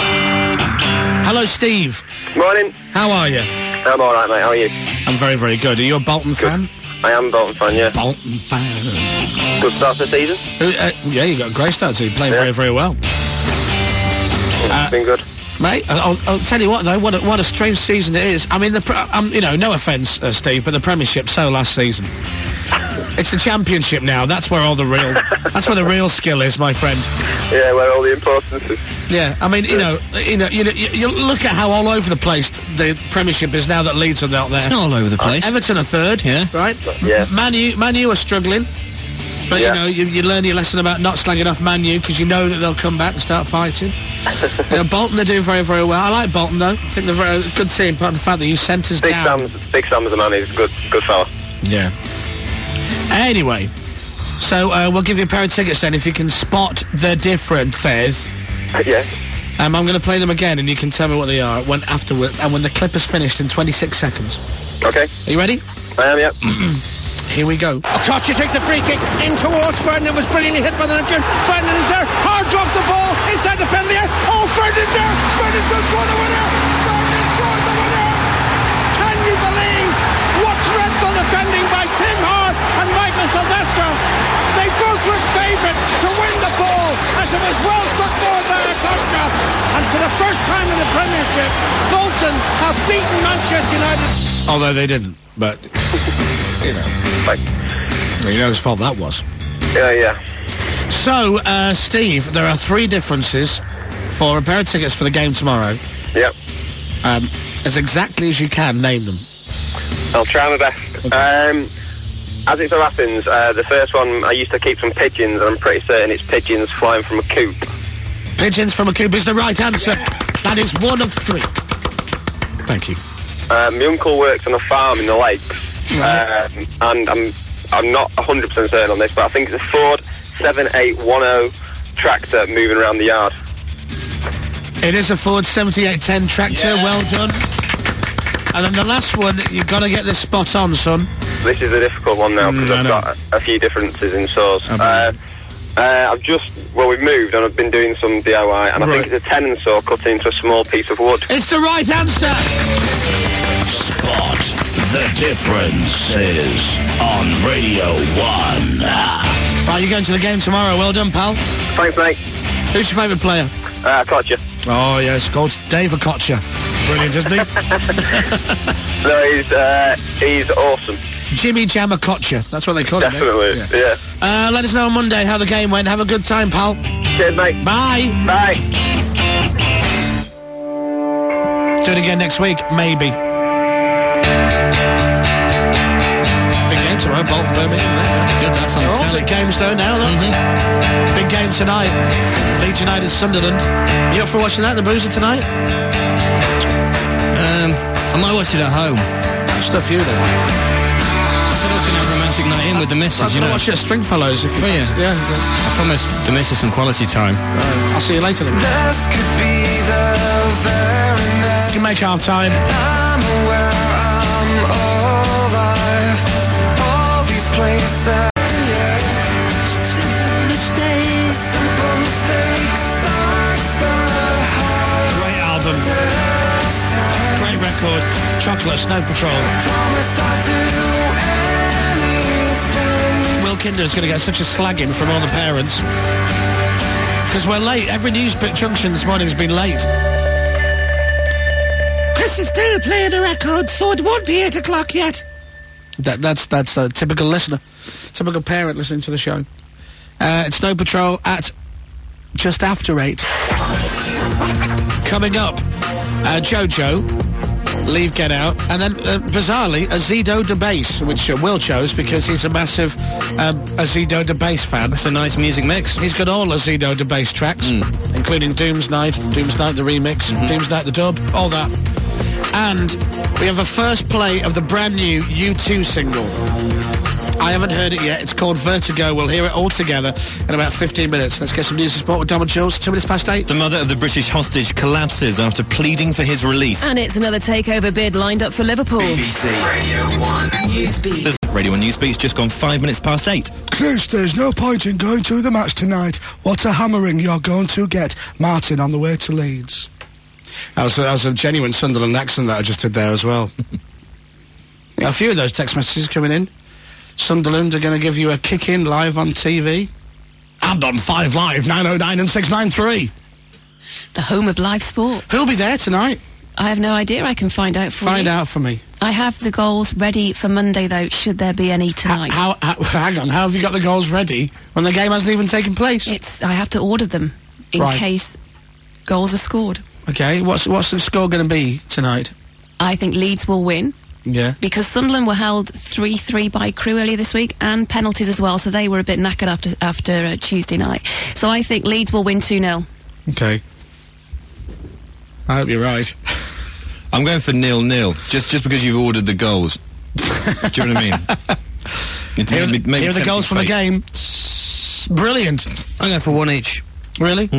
Hello, Steve. Morning. How are you? I'm alright, mate. How are you? I'm very, very good. Are you a Bolton fan? I am a Bolton fan, yeah. Bolton fan. Good start to the season. Yeah, you got a great start to the season. Playing very, very well. It's been good. Mate, I'll tell you what, though, what a strange season it is. I mean, you know, no offence, Steve, but the Premiership, so last season. It's the Championship now. That's where the real skill is, my friend. Yeah, where all the importance is. Yeah, I mean, you look at how all over the place the Premiership is now that Leeds are not there. It's not all over the place. Everton are third, yeah, right? Yeah. Man U are struggling, but you know, you learn your lesson about not slagging off Man U because you know that they'll come back and start fighting. Bolton are doing very, very well. I like Bolton though. I think they're a very good team, apart from the fact that you sent us down. Big Sam's the man. He's a good fella. Yeah. Anyway, so we'll give you a pair of tickets then if you can spot the differences. Yeah. I'm going to play them again and you can tell me what they are when the clip is finished in 26 seconds. Okay. Are you ready? I am, yeah. Here we go. Okocha takes the free kick in towards Ferdinand, was brilliantly hit by the Nigerian. Ferdinand is there, hard drops the ball inside the penalty area. Oh, Ferdinand's there! Ferdinand's going to score the winner! Ferdinand scored the winner! Can you believe what dreadful defending by Tim Hart and Michael Silvestre? They both looked favourite to win the ball as it was well struck forward by Okocha. And for the first time in the Premiership, Bolton have beaten Manchester United. Although they didn't, but... You know. You know whose fault that was. Yeah. So, Steve, there are 3 differences for a pair of tickets for the game tomorrow. Yep. As exactly as you can, name them. I'll try my best. Okay. As it so happens, the first one, I used to keep some pigeons, and I'm pretty certain it's pigeons flying from a coop. Pigeons from a coop is the right answer. That is 1 of 3. Thank you. My uncle works on a farm in the lakes. Right. And I'm not 100% certain on this, but I think it's a Ford 7810 tractor moving around the yard. It is a Ford 7810 tractor, well done. And then the last one, you've got to get this spot on, son. This is a difficult one now, because I've got a few differences in saws. We've moved and I've been doing some DIY, and I think it's a tenon saw cut into a small piece of wood. It's the right answer! Spot the differences on Radio 1. Right, you're going to the game tomorrow. Well done, pal. Thanks, mate. Who's your favourite player? Okocha. Oh, yes, called Dave Okocha. Brilliant, isn't he? No, he's awesome. Jimmy Jam Okocha. That's what they call him. Definitely, yeah. Let us know on Monday how the game went. Have a good time, pal. Cheers, mate. Bye. Bye. Do it again next week, maybe. Big game tomorrow, Bolton, Birmingham. Good, that's on the telly. Big games though now, though. Big big game tonight. Leeds United, Sunderland. You up for watching that, the Boozer, tonight? I might watch it at home. Stuff you then. I said I was going to have a romantic night in with the missus, you know. Watch it at Stringfellows if you yeah. I promised the missus some quality time. I'll see you later then. This could be the very next. You can make half time. I'm aware I'm alive. All these places. Great album. Great record. Chocolate, Snow Patrol. Will Kinder's going to get such a slagging from all the parents. Because we're late. Every Newsbit Junction this morning has been late. Chris is still playing the record, so it won't be 8 o'clock yet. That's a typical listener. Typical parent listening to the show. It's Snow Patrol at just after 8. Coming up, Jojo, Leave Get Out, and then, bizarrely, Azido DeBass, which Will chose because he's a massive Azido DeBass fan. It's a nice music mix. He's got all Azido DeBass tracks, including Doom's Night the remix, Doom's Night the dub, all that. And we have a first play of the brand new U2 single. I haven't heard it yet. It's called Vertigo. We'll hear it all together in about 15 minutes. Let's get some news and sport with Dom and Jules. 2 minutes past 8. The mother of the British hostage collapses after pleading for his release. And it's another takeover bid lined up for Liverpool. BBC Radio 1 Newsbeat. This Radio 1 Newsbeat's just gone 5 minutes past 8. Chris, there's no point in going to the match tonight. What a hammering you're going to get. Martin on the way to Leeds. That was a genuine Sunderland accent that I just did there as well. A few of those text messages coming in. Sunderland are going to give you a kick-in live on TV. And on 5 Live, 909 and 693. The home of live sport. Who'll be there tonight? I have no idea. I can find out for you. Find out for me. I have the goals ready for Monday, though, should there be any tonight. Hang on, how have you got the goals ready when the game hasn't even taken place? I have to order them in case goals are scored. Okay, what's the score going to be tonight? I think Leeds will win. Yeah. Because Sunderland were held 3-3 by Crewe earlier this week, and penalties as well, so they were a bit knackered after Tuesday night. So I think Leeds will win 2-0. Okay. I hope you're right. I'm going for 0-0, just because you've ordered the goals. Do you know what I mean? Here are the goals from the game. Brilliant. I'm going for 1 each. Really?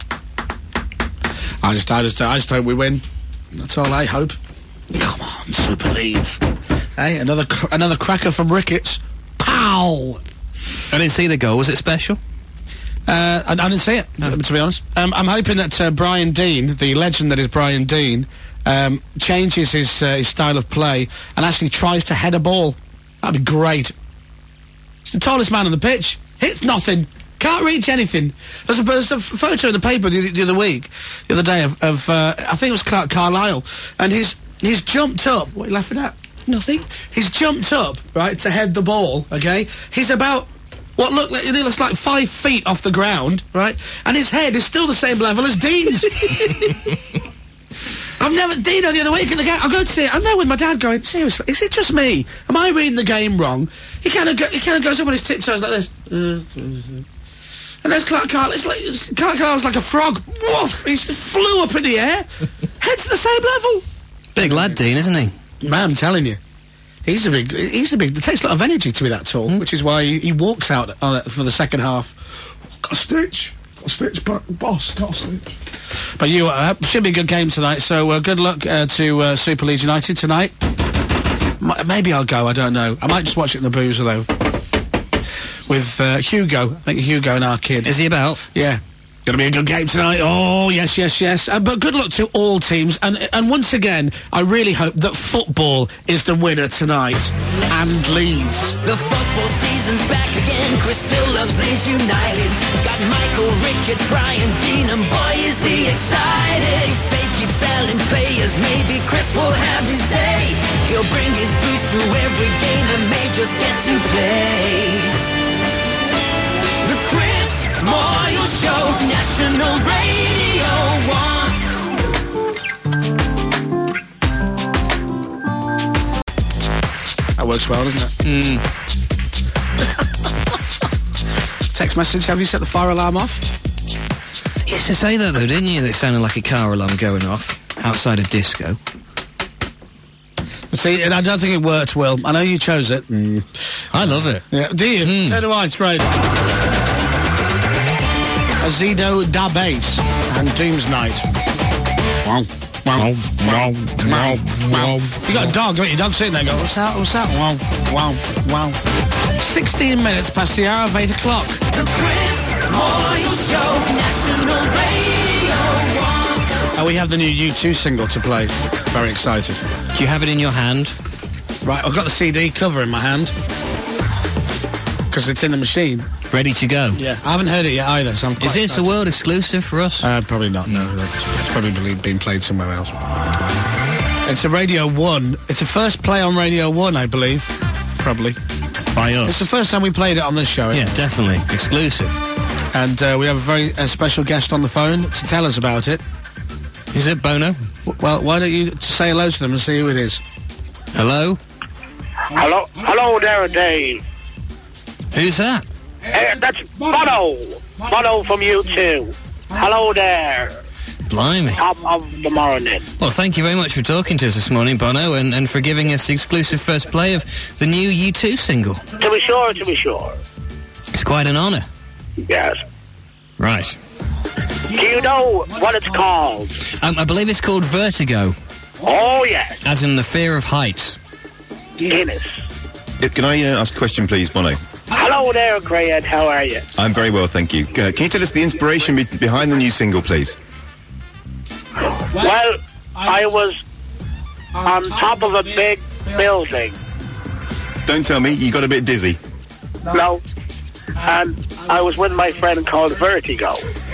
I just hope we win. That's all I hope. Come on, Super Leeds. Hey, another cracker from Ricketts. Pow! I didn't see the goal. Was it special? I didn't see it, to be honest. I'm hoping that Brian Deane, the legend that is Brian Deane, changes his style of play and actually tries to head a ball. That'd be great. He's the tallest man on the pitch. Hits nothing. Can't reach anything. There's a photo in the paper the other day of I think it was Clark Carlisle, and he's jumped up. What are you laughing at? Nothing. He's jumped up, right, to head the ball, okay? He's about, it looks like 5 feet off the ground, right? And his head is still the same level as Dean's. Dino the other week in the game, I'll go to see it. I'm there with my dad going, seriously, is it just me? Am I reading the game wrong? He kind of goes up on his tiptoes like this. And there's Clark Carlisle. Clark Carlisle's like a frog. Woof! He flew up in the air. Head's the same level. Big lad, Dean, isn't he? Man, I'm telling you. He's a big... It takes a lot of energy to be that tall, which is why he walks out for the second half. Got a stitch. Boss, got a stitch. But should be a good game tonight, so good luck to Super Leeds United tonight. Maybe I'll go, I don't know. I might just watch it in the Boozer, though. With Hugo. I think Hugo and our kid. Is he about? Yeah. Gonna be a good game tonight. Oh, yes. But good luck to all teams. And once again, I really hope that football is the winner tonight. And Leeds. The football season's back again. Chris still loves Leeds United. Got Michael Ricketts, Brian Deane, and boy is he excited. If they keep selling players, maybe Chris will have his day. He'll bring his boots to every game and may just get to play. The Chris Moyle Show, National Radio 1. That works well, doesn't it? Text message, have you set the fire alarm off? You used to say that, though, didn't you? That it sounded like a car alarm going off outside a disco. But see, I don't think it worked, Will. I know you chose it. I love it. Yeah, do you? So do I, it's great. Azido Da Bass and Doom's Night. Wow. Wow. Wow. Wow. Wow. You got a dog, haven't you? Dog sitting there going, what's that? What's that? Wow. Wow. Wow. 16 minutes past the hour of 8 o'clock. The Chris Moyle Show, National Radio 1. We have the new U2 single to play. Very excited. Do you have it in your hand? Right, I've got the CD cover in my hand. Because it's in the machine. Ready to go? Yeah. I haven't heard it yet either, so I'm quite Is this a world exclusive for us? Probably not, no. It's probably been played somewhere else. It's a Radio 1. It's a first play on Radio 1, I believe. Probably. By us. It's the first time we played it on this show, isn't it? Definitely. Exclusive. And we have a very special guest on the phone to tell us about it. Is it Bono? Well, why don't you say hello to them and see who it is? Hello? Hello there, Dave. Who's that? That's Bono. Bono from U2. Hello there. Blimey. Top of the morning. Well, thank you very much for talking to us this morning, Bono, and for giving us the exclusive first play of the new U2 single. To be sure. It's quite an honour. Yes. Right. Do you know what it's called? I believe it's called Vertigo. Oh, yes. As in the fear of heights. Guinness. Can I ask a question, please, Bono? Hello there, Graham. How are you? I'm very well, thank you. Can you tell us the inspiration behind the new single, please? Well, I was on top of a big building. Don't tell me, you got a bit dizzy. No. And I was with my friend called Vertigo.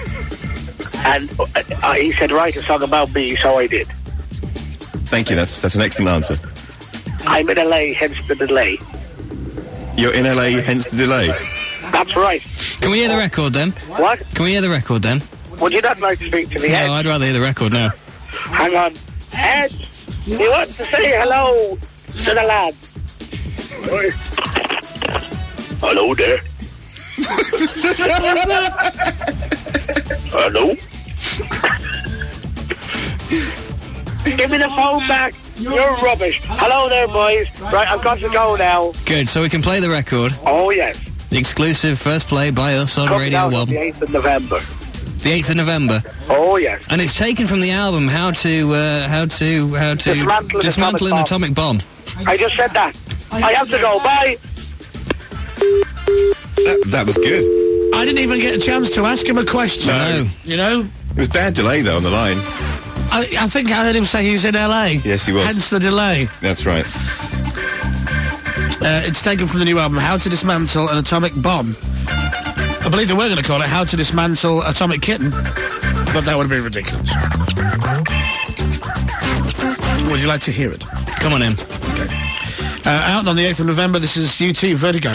And he said, write a song about me, so I did. Thank you, that's an excellent answer. I'm in LA, hence the delay. You're in LA, hence the delay? That's right. Can we hear the record then? What? Can we hear the record then? Would you not like to speak to me, Ed? No, I'd rather hear the record now. Hang on. Ed, you want to say hello to the lad? Hello there. Hello? Give me the phone back. You're rubbish. Hello there, boys. Right, I've got to go now. Good, so we can play the record. Oh, yes. The exclusive first play by us on Coming Radio out 1. on the 8th of November. The 8th of November. Oh, yes. And it's taken from the album How to Dismantle an Atomic Bomb. I just said that. I have to go. Bye. That was good. I didn't even get a chance to ask him a question. No. You know? It was bad delay, though, on the line. I think I heard him say he's in LA. Yes, he was. Hence the delay. That's right. It's taken from the new album, How to Dismantle an Atomic Bomb. I believe they were going to call it How to Dismantle Atomic Kitten, but that would have been ridiculous. Would you like to hear it? Come on in. Okay. Out on the 8th of November, this is U2 Vertigo.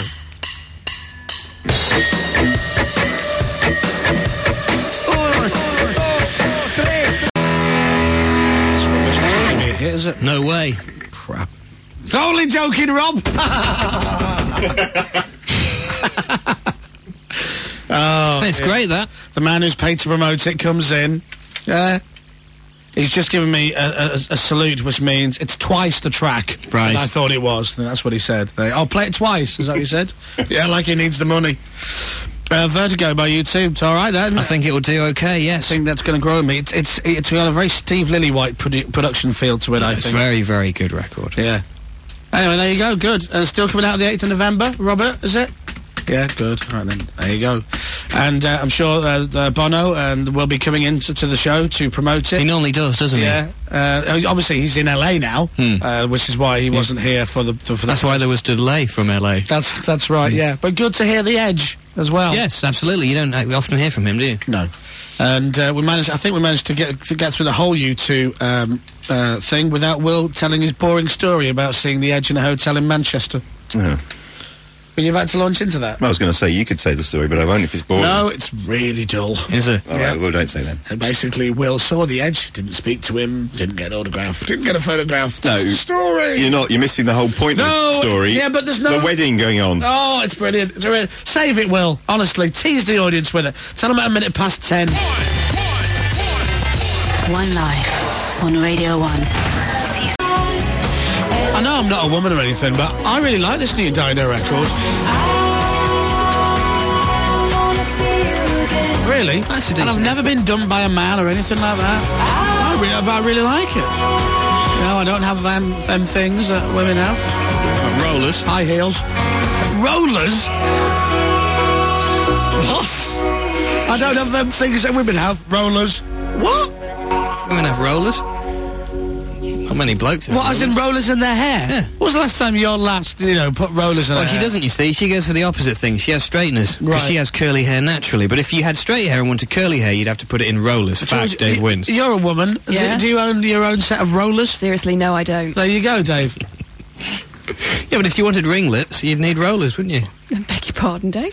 Hit, is it? No way. Crap. Only joking, Rob. Oh, it's great, that. The man who's paid to promote it comes in. He's just given me a salute, which means it's twice the track. Right. I thought it was. That's what he said. I'll play it twice. Is that what he said? Yeah, like he needs the money. Vertigo by U2. It's all right, that, isn't it? I think it will do okay, yes. I think that's going to grow me. It's got a very Steve Lillywhite production feel to it, I think. It's a very, very good record. Yeah. Anyway, there you go. Good. Still coming out the 8th of November, Robert, is it? Yeah, good. All right, then. There you go. And I'm sure Bono will be coming into the show to promote it. He normally does, doesn't he? Yeah. Obviously, he's in LA now, which is why he wasn't here for the... That's why there was delay from LA. That's right, yeah. But good to hear the Edge as well. Yes, absolutely. You don't often hear from him, do you? No. And I think we managed to get through the whole U2 thing without Will telling his boring story about seeing the Edge in a hotel in Manchester. Yeah. Were you about to launch into that? I was going to say, you could say the story, but I won't if it's boring. No, it's really dull. Is it? All right, well, don't say that. And basically, Will saw the Edge, didn't speak to him, didn't get an autograph, didn't get a photograph. No. That's the story! You're missing the whole point of the story. Yeah, but there's no... The wedding going on. Oh, it's brilliant. It's brilliant. Save it, Will. Honestly, tease the audience with it. Tell them at 10:10. One Life on Radio 1. I know I'm not a woman or anything, but I really like this new Dino record. Really? And I've never been done by a man or anything like that. I really like it. No, I don't have them things that women have. Rollers. High heels. Rollers? What? I don't have them things that women have. Rollers. What? Women have rollers. Not many blokes have What, as in rollers in their hair? Yeah. What was the last time your last, put rollers in her Well, she hair? doesn't, you see. She goes for the opposite thing. She has straighteners. Because Right. she has curly hair naturally. But if you had straight hair and wanted curly hair, you'd have to put it in rollers. Fact, Dave wins. You're a woman. Yeah. Do you own your own set of rollers? Seriously, no, I don't. There you go, Dave. Yeah, but if you wanted ringlets, you'd need rollers, wouldn't you? I beg your pardon, Dave.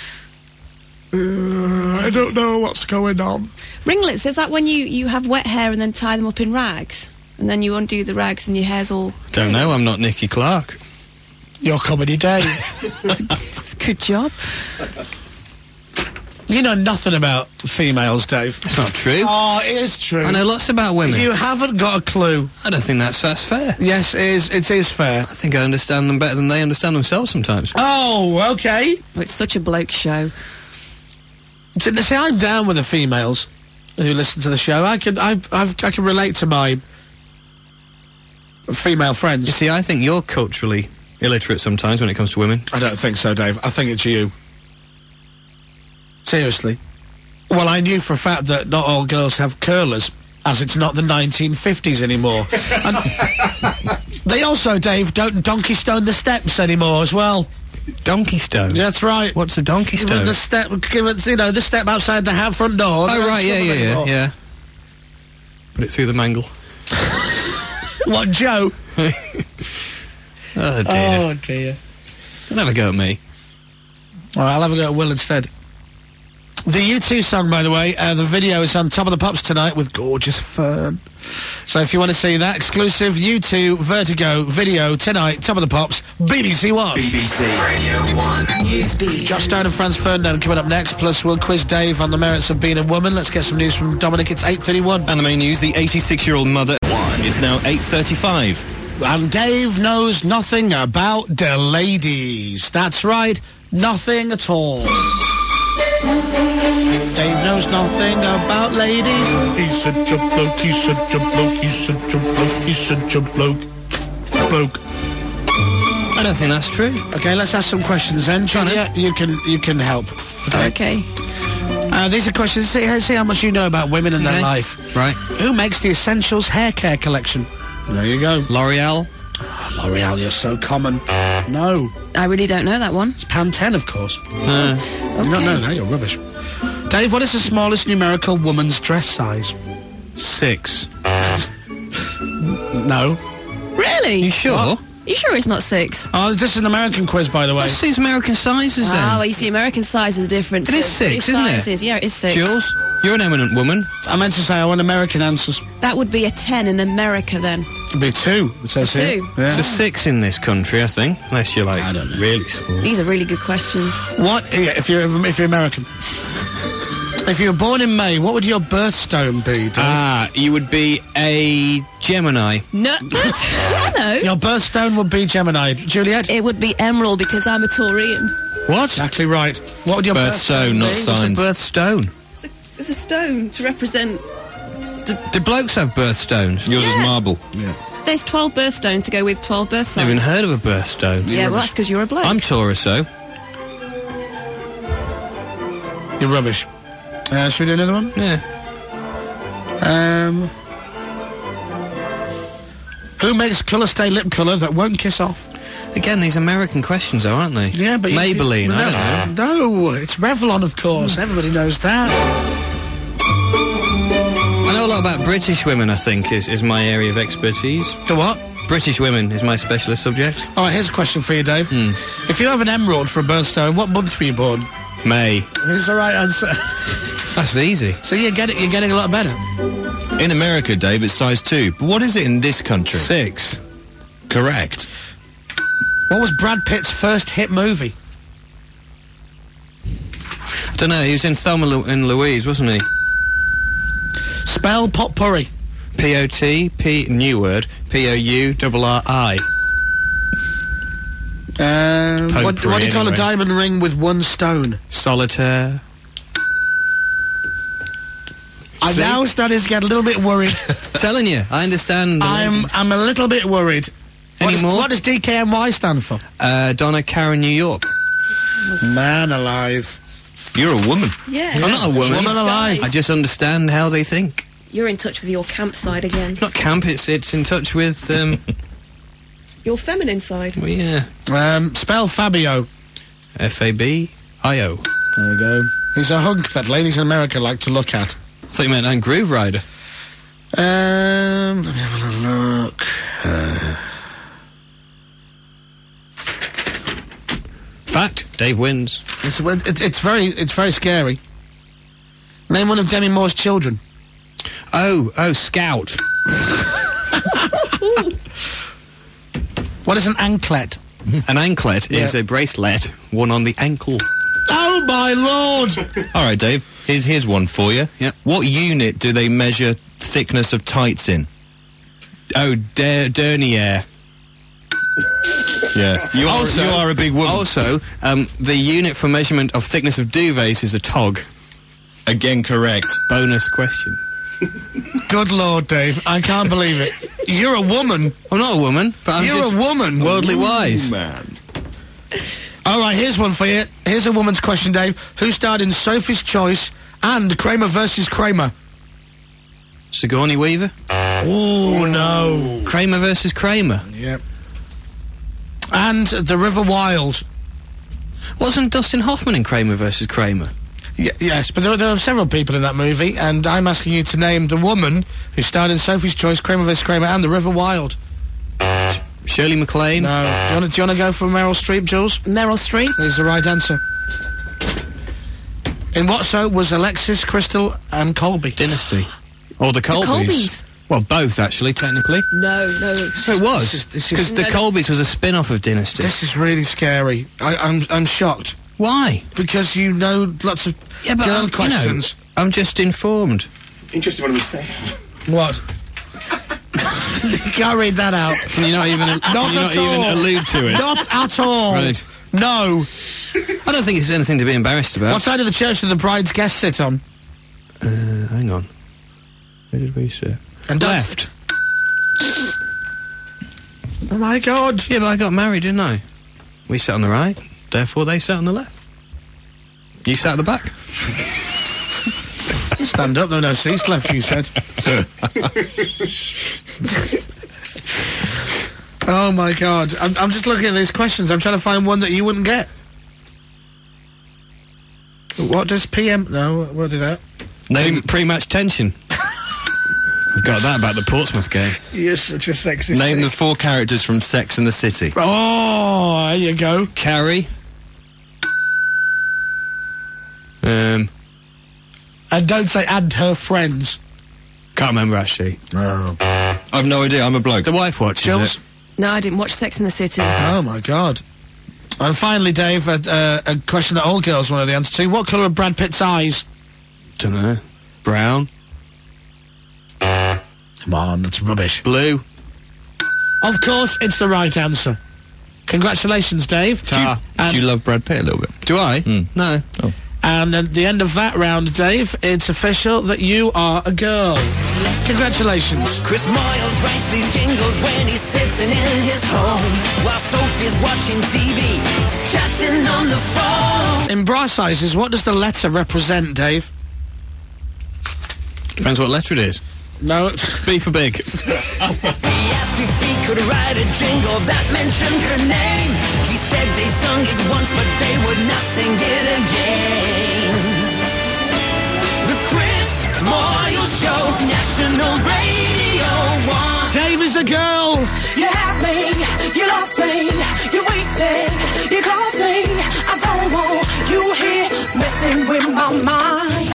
I don't know what's going on. Ringlets, is that when you have wet hair and then tie them up in rags? And then you undo the rags and your hair's all... Don't know, I'm not Nicky Clark. Your comedy day. It's a good job. You know nothing about females, Dave. It's not true. Oh, it is true. I know lots about women. You haven't got a clue. I don't think that's fair. Yes, it is fair. I think I understand them better than they understand themselves sometimes. Oh, okay. Oh, it's such a bloke show. See, I'm down with the females who listen to the show. I can relate to my female friends. You see, I think you're culturally illiterate sometimes when it comes to women. I don't think so, Dave. I think it's you. Seriously. Well, I knew for a fact that not all girls have curlers, as it's not the 1950s anymore. And they also, Dave, don't donkey stone the steps anymore as well. Donkey stone? That's right. What's a donkey stone? The step, the step outside the front door. Oh, right, yeah. Put it through the mangle. What, Joe? Oh, dear. Oh, dear. Don't have a go at me. All right, I'll have a go at Will instead. The U2 song, by the way, the video is on Top of the Pops tonight with gorgeous Fern. So if you want to see that exclusive U2 Vertigo video tonight, Top of the Pops, BBC One. BBC Radio 1 Newsbeat. Josh Stone and Franz Ferdinand coming up next, plus we'll quiz Dave on the merits of being a woman. Let's get some news from Dominic. It's 8:31. And the main news, the 86-year-old mother. It's now 8:35. And Dave knows nothing about the ladies. That's right, nothing at all. Dave knows nothing about ladies. He's such a bloke, he's such a bloke, he's such a bloke, he's such a bloke. Bloke. I don't think that's true. Okay, let's ask some questions then. Julia, you can help. Okay. These are questions. See how much you know about women and their life. Right. Who makes the Essentials hair care collection? There you go. L'Oreal. L'Oreal, you're so common. No. I really don't know that one. It's Pantene, of course. You Okay. don't know that, you're rubbish. Dave, what is the smallest numerical woman's dress size? 6. No. Really? You sure? What? You sure it's not 6? Oh, this is an American quiz, by the way. What's these American sizes then? Ah, well, you see, American sizes are different. It is 6, isn't it? Sizes. Yeah, it is 6. Jules, you're an eminent woman. I meant to say I want American answers. That would be a 10 in America, then. It'd be 2, it says A here. 2. Yeah. It's a 6 in this country, I think. Unless you're like, I don't know. really small. These are really good questions. What? Yeah, if you're American. If you were born in May, what would your birthstone be, Dave? You would be a Gemini. No. No. Your birthstone would be Gemini. Juliet? It would be emerald because I'm a Taurian. What? Exactly right. What would your Birthstone, not be? signs. Birthstone. It's a stone to represent... Do blokes have birthstones? Yours is marble. Yeah. There's 12 birthstones to go with 12 birth I've signs. even heard of a birthstone. Yeah, well, that's because you're a bloke. I'm Taurus, though. You're rubbish. Should we do another one? Yeah. Who makes colour stay lip colour that won't kiss off? Again, these American questions, though, aren't they? Yeah, but... Maybelline, I don't know. No, it's Revlon, of course. Everybody knows that. I know a lot about British women, I think, is my area of expertise. The what? British women is my specialist subject. All right, here's a question for you, Dave. If you have an emerald for a birthstone, what month were you born? May. It's the right answer. That's easy. So you're getting a lot better. In America, Dave, it's size 2. But what is it in this country? 6. Correct. What was Brad Pitt's first hit movie? I don't know, he was in Thelma and Louise, wasn't he? Spell potpourri. P-O-T-P, new word, P-O-U-R-R-I. What do you call a diamond ring with one stone? Solitaire. I'm now starting to get a little bit worried. Telling you, I understand. I'm a little bit worried. What does DKNY stand for? Donna Karen New York. Man alive. You're a woman. Yeah. I'm not a woman. Woman alive. I just understand how they think. You're in touch with your camp side again. Not camp, it's in touch with, Your feminine side. well, yeah. Spell Fabio. F-A-B-I-O. There you go. He's a hunk that ladies in America like to look at. I thought you meant I'm Groove Rider. Let me have a look. Fact, Dave wins. It's very scary. Name one of Demi Moore's children. Oh, Scout. What is an anklet? An anklet is a bracelet, one on the ankle. Oh my lord! All right, Dave. Here's one for you. Yep. What unit do they measure thickness of tights in? Oh, denier. Yeah. You are a big woman. Also, the unit for measurement of thickness of duvets is a tog. Again, correct. Bonus question. Good lord, Dave. I can't believe it. You're a woman. I'm not a woman, but I'm You're just a woman. worldly wise. Man. All right, here's one for you. Here's a woman's question, Dave. Who starred in Sophie's Choice and Kramer versus Kramer? Sigourney Weaver? Oh, no. Kramer versus Kramer? Yep. And The River Wild. Wasn't Dustin Hoffman in Kramer versus Kramer? Yes, but there are several people in that movie, and I'm asking you to name the woman who starred in Sophie's Choice, Kramer vs. Kramer, and The River Wild. Shirley MacLaine? No. Do you want to go for Meryl Streep, Jules? Meryl Streep? Is the right answer. In what soap was Alexis, Crystal, and Colby? Dynasty. Or the Colbys. Colbys? Well, both, actually, technically. No. So it was. Because the Colbys was a spin-off of Dynasty. This is really scary. I'm shocked. Why? Because you know lots of girl questions. You know, I'm just informed. Interesting what I'm saying. What? You can't read that out. Can you not even, even allude to it? Not at all. Right. No. I don't think it's anything to be embarrassed about. What side of the church did the bride's guests sit on? Hang on. Where did we sit? And left. Oh my God. Yeah, but I got married, didn't I? We sat on the right, therefore they sat on the left. You sat at the back. Stand up, no seats left, you said. Oh my God. I'm just looking at these questions. I'm trying to find one that you wouldn't get. What does PM... No, what did that? Name pre-match tension. I've got that about the Portsmouth game. You're such a sexist. Name the 4 characters from Sex and the City. Oh, there you go. Carrie. And don't say and her friends. Can't remember, actually. Oh. I've no idea. I'm a bloke. The wife watches it. No, I didn't watch Sex and the City. Oh, my God. And finally, Dave, a question that all girls want to know the answer to. What colour are Brad Pitt's eyes? Don't know. Brown. Come on, that's rubbish. Blue. Of course, it's the right answer. Congratulations, Dave. Do you love Brad Pitt a little bit? Do I? No. Oh. And at the end of that round, Dave, it's official that you are a girl. Congratulations. Chris Moyles writes these jingles when he's sitting in his home, while Sophie's watching TV, chatting on the phone. In bra sizes, what does the letter represent, Dave? Depends what letter it is. No. B for big. He asked if he could write a jingle that mentioned her name. He said they sung it once, but they would not sing it again. The Chris Moyles Show, National Radio 1. Dave is a girl. Yeah. said you called me. I don't want you here messing with my mind.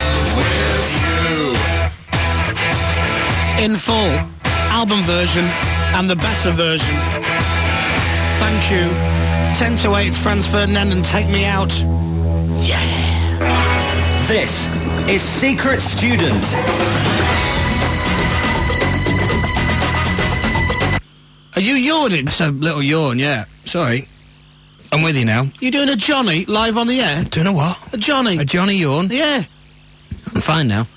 In full, album version and the better version. Thank you. 10 to 8, Franz Ferdinand and Take Me Out. Yeah. This is Secret Student. Are you yawning? It's a little yawn, yeah. Sorry. I'm with you now. You doing a Johnny live on the air? Doing a what? A Johnny. A Johnny yawn? Yeah. I'm fine now.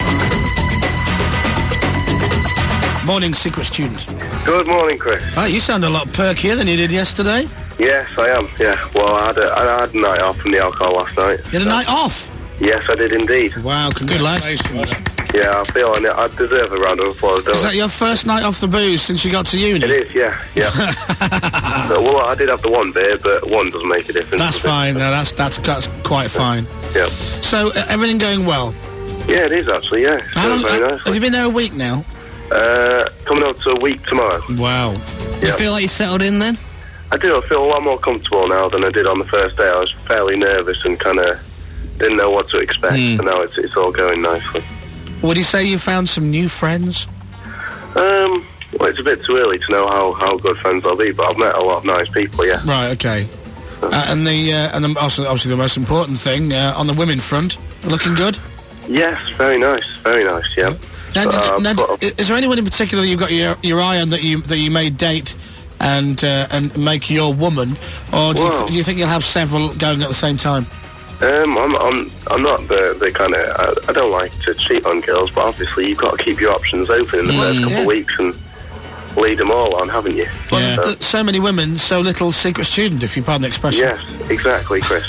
Morning, Secret Student. Good morning, Chris. Oh, you sound a lot perkier than you did yesterday. Yes, I am, yeah. Well, I had a night off from the alcohol last night. You had a night off? Yes, I did indeed. Wow, congratulations. Yeah, I feel I deserve a round of applause, don't I? Is that your first night off the booze since you got to uni? It is, yeah. Well, I did have the one beer, but one doesn't make a difference. That's fine, no, that's quite fine. Yeah. So, everything going well? Yeah, it is actually, yeah. How long, very nice. have you been there a week now? Coming up to a week tomorrow. Wow. Do you feel like you settled in then? I do. I feel a lot more comfortable now than I did on the first day. I was fairly nervous and kind of didn't know what to expect, but now it's all going nicely. Would you say you found some new friends? Well, it's a bit too early to know how good friends I'll be, but I've met a lot of nice people, yeah. Right, okay. And also, obviously the most important thing, on the women front, looking good? Yes, very nice, yeah. Now, is there anyone in particular you've got your eye on that you may date and make your woman, or do you think you'll have several going at the same time? I'm not the kind of I don't like to cheat on girls, but obviously you've got to keep your options open in the first couple of weeks and lead them all on, haven't you? Well, so many women, so little secret student, if you pardon the expression. Yes, exactly, Chris.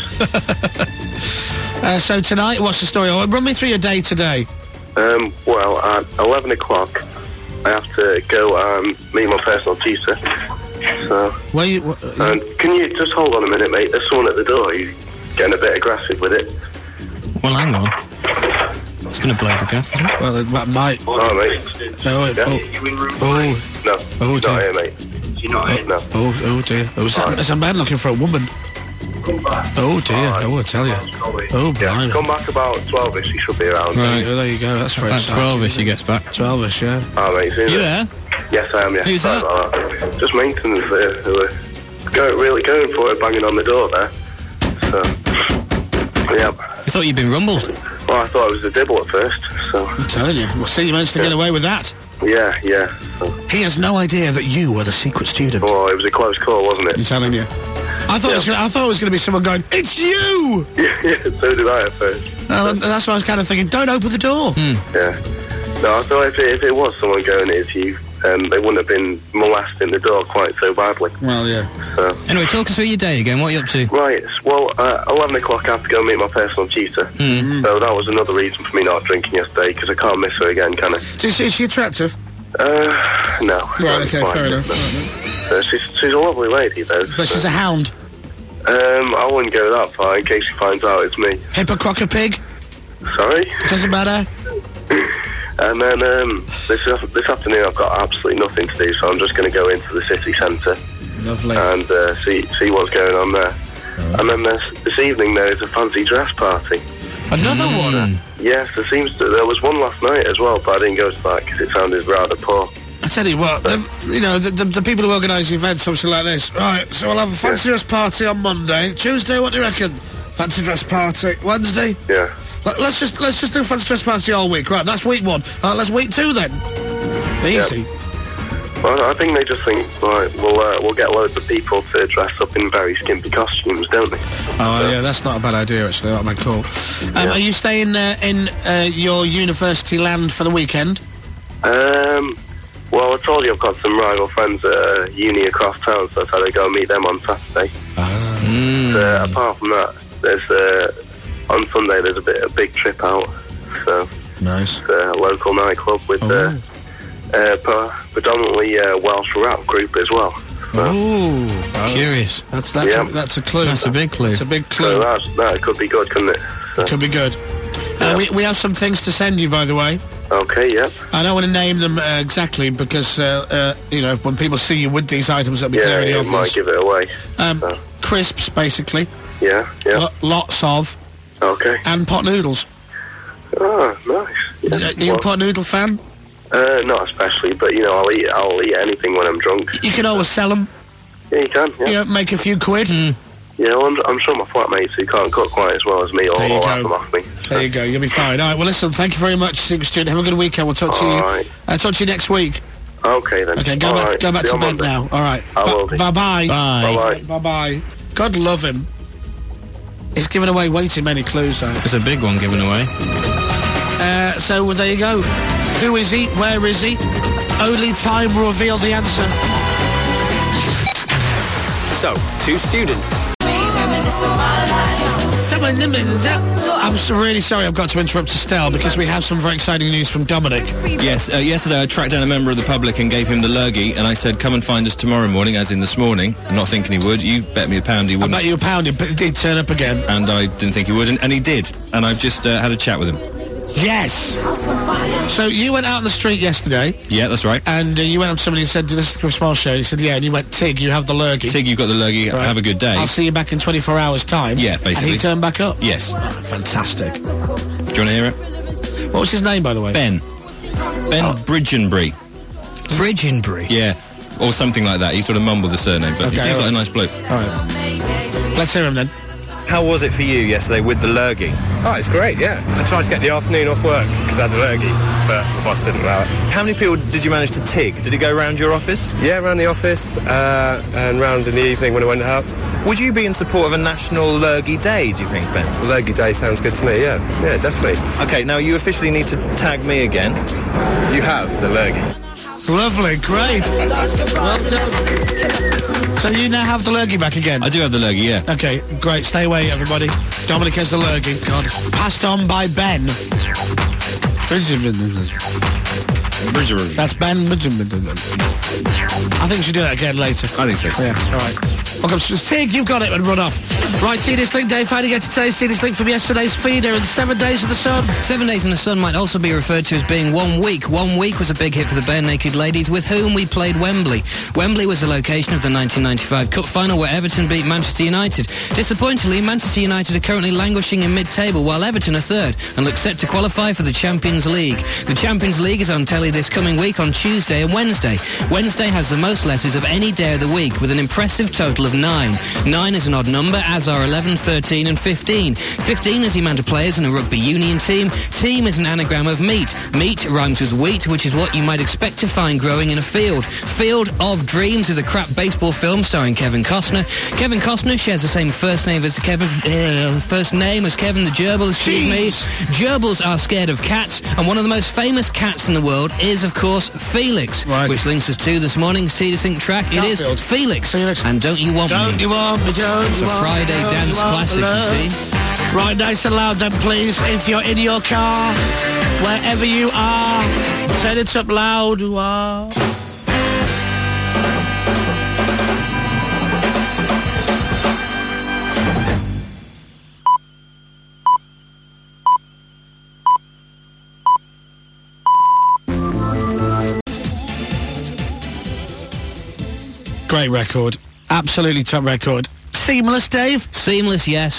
So tonight, what's the story? Run me through your day today. Well, at 11 o'clock, I have to go and meet my personal tutor. So, can you just hold on a minute, mate? There's someone at the door. He's getting a bit aggressive with it. Well, hang on. It's going to blow the gaff, isn't it? Well, that might. Oh, mate. No. Oh, dear. Not here, mate. She's not here? No. Oh, dear. Is a man looking for a woman? Oh, dear. Oh, I tell you. Oh, blimey. Yeah, come back about 12ish. He should be around. Right, there you go. That's very about 12ish he gets back. 12ish, yeah. Oh, mate, you there? Yes, I am, yeah. Who's Sorry that? about that? Just maintenance who are really going for it, banging on the door there. So, yeah. You thought you'd been rumbled? Well, I thought it was a dibble at first, so... I'm telling you. Well, see, you managed to get away with that. Yeah. So. He has no idea that you were the secret student. Oh, it was a close call, wasn't it? I'm telling you. I thought it was going to be someone going, "It's you!" Yeah, so did I at first. And that's why I was kind of thinking, don't open the door. Yeah. No, I thought if it was someone going, "It's you," they wouldn't have been molesting the door quite so badly. Well, yeah. So. Anyway, talk us through your day again. What are you up to? Right, well, 11 o'clock I have to go meet my personal tutor. So that was another reason for me not drinking yesterday, because I can't miss her again, can I? Is she attractive? No. Right, okay, fair enough. She's a lovely lady, though. But she's a hound? I wouldn't go that far in case she finds out it's me. Hippocrocker pig? Sorry? Doesn't matter. And then this afternoon I've got absolutely nothing to do, so I'm just going to go into the city centre. Lovely. And see what's going on there. And then this evening there is a fancy dress party. Another one? Yes, there was one last night as well, but I didn't go to that because it sounded rather poor. I tell you what, the people who organise events, obviously like this. Right, so we'll have a fancy dress party on Monday. Tuesday, what do you reckon? Fancy dress party. Wednesday? Yeah. Let's just do fancy dress party all week. Right, that's week one. Let's week two then. Easy. Yep. Well, I think they just think, right, we'll get loads of people to dress up in very skimpy costumes, don't they? Oh, yeah, that's not a bad idea, actually. Not a bad call. Are you staying in your university land for the weekend? Well, I told you I've got some rival friends at uni across town, so I thought I'd go and meet them on Saturday. Apart from that, there's on Sunday there's a big trip out. So nice. It's a local nightclub with predominantly Welsh rap group as well. Oh, curious. That's a clue. That's a big clue. It's a big clue. So that could be good, couldn't it? So. It could be good. We have some things to send you, by the way. Okay, yep. I don't want to name them exactly because, when people see you with these items, that'll be clearly obvious. Might give it away. crisps, basically. Yeah, yeah. Lots of. Okay. And pot noodles. Oh, nice. Yeah. Are you a pot noodle fan? Not especially, but, you know, I'll eat anything when I'm drunk. You can always sell them. Yeah, you can, yeah. You know, make a few quid. Yeah, well, I'm sure my flatmates who can't cook quite as well as me or have them off me. So. There you go, you'll be fine. All right, well, listen, thank you very much, Secret Student. Have a good weekend. We'll talk to you. Right. Talk to you next week. Okay, then. Okay, go back to bed now. All right. I will do. Bye-bye. Bye-bye. Bye-bye. God love him. He's given away way too many clues, though. It's a big one given away. So, there you go. Who is he? Where is he? Only time will reveal the answer. So, 2 students. I'm really sorry I've got to interrupt Estelle because we have some very exciting news from Dominic. Yes, yesterday I tracked down a member of the public and gave him the lurgy, and I said, come and find us tomorrow morning, as in this morning. Not thinking he would. You bet me £1 he wouldn't. I bet you £1, but he did turn up again. And I didn't think he would, and he did. And I've just had a chat with him. Yes! So you went out on the street yesterday. Yeah, that's right. And you went up to somebody and said, this is the Chris Miles show. He said, yeah, and you went, Tig, you have the lurgy. Tig, you've got the lurgy. Right. Have a good day. I'll see you back in 24 hours' time. Yeah, basically. And he turned back up? Yes. Oh, fantastic. Do you want to hear it? What was his name, by the way? Ben Bridgenbury. Bridgenbury? Yeah. Or something like that. He sort of mumbled the surname, but he seems like a nice bloke. All right. Let's hear him then. How was it for you yesterday with the lurgy? Oh, it's great, yeah. I tried to get the afternoon off work because I had the lurgy, but the boss didn't allow it. How many people did you manage to tig? Did it go around your office? Yeah, around the office, and round in the evening when I went out. Would you be in support of a National Lurgy Day, do you think, Ben? Lurgy Day sounds good to me, yeah. Yeah, definitely. OK, now you officially need to tag me again. You have the lurgy. Lovely, great. Well done. So you now have the lurgy back again? I do have the lurgy, yeah. Okay, great. Stay away, everybody. Dominic has the lurgy. God. Passed on by Ben. That's Ben. I think we should do that again later. I think so. Yeah, all right. Welcome to Sig, you've got it and run off. Right, CD Link, Dave Fowler, get to today's CD Link from yesterday's feeder and 7 Days in the Sun. 7 Days in the Sun might also be referred to as being 1 week. 1 week was a big hit for the Bare Naked Ladies, with whom we played Wembley. Wembley was the location of the 1995 Cup final where Everton beat Manchester United. Disappointingly, Manchester United are currently languishing in mid-table, while Everton are third and look set to qualify for the Champions League. The Champions League is on telly this coming week on Tuesday and Wednesday. Wednesday has the most letters of any day of the week, with an impressive total of 9. 9 is an odd number, as are 11, 13 and 15. 15 is the amount of players in a rugby union team. Team is an anagram of meat. Meat rhymes with wheat, which is what you might expect to find growing in a field. Field of Dreams is a crap baseball film starring Kevin Costner. Kevin Costner shares the same first name as Kevin the Gerbil, excuse me. Gerbils are scared of cats, and one of the most famous cats in the world is, of course, Felix, which links us to this morning's CD Sync track. It is Felix. And Don't You Want Me? Don't you want me, don't It's you a want Friday me, dance classic, you see. Right, nice and loud then, please. If you're in your car, wherever you are, turn it up loud. Wow. Great record. Absolutely top record. Seamless, Dave? Seamless, yes.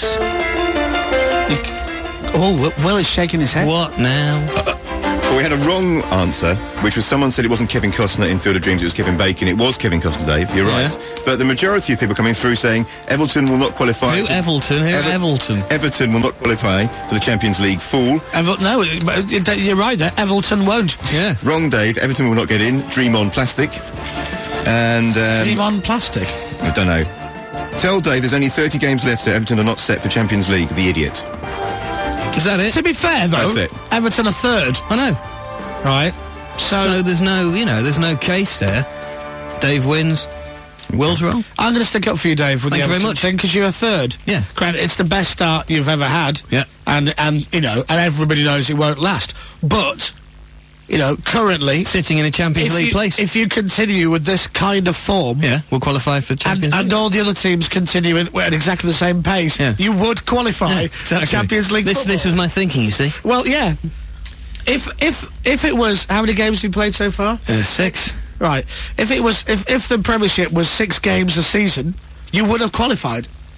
Will is shaking his head. What now? Well, we had a wrong answer, which was someone said it wasn't Kevin Costner in Field of Dreams, it was Kevin Bacon. It was Kevin Costner, Dave, you're right. But the majority of people coming through saying Everton will not qualify... Who Everton? Everton? Everton will not qualify for the Champions League. Fool. No, you're right there. Everton won't. Yeah. Wrong, Dave. Everton will not get in. Dream on plastic. And... Dream on plastic? I don't know. Tell Dave there's only 30 games left, so Everton are not set for Champions League. The idiot. Is that it? To be fair, though, that's it. Everton are third. I know. Right. So there's no, there's no case there. Dave wins. Will's wrong. I'm going to stick up for you, Dave, with Thank the you very Everton much. thing, because you're a third. Yeah. Granted, it's the best start you've ever had. Yeah. And everybody knows it won't last. But... currently... Sitting in a Champions League place. If you continue with this kind of form... Yeah, we'll qualify for Champions League. And all the other teams continue at exactly the same pace, you would qualify for Champions League football. This was my thinking, you see. Well, yeah. If it was... How many games have you played so far? 6. Right. If it was... If the Premiership was 6 games a season, you would have qualified.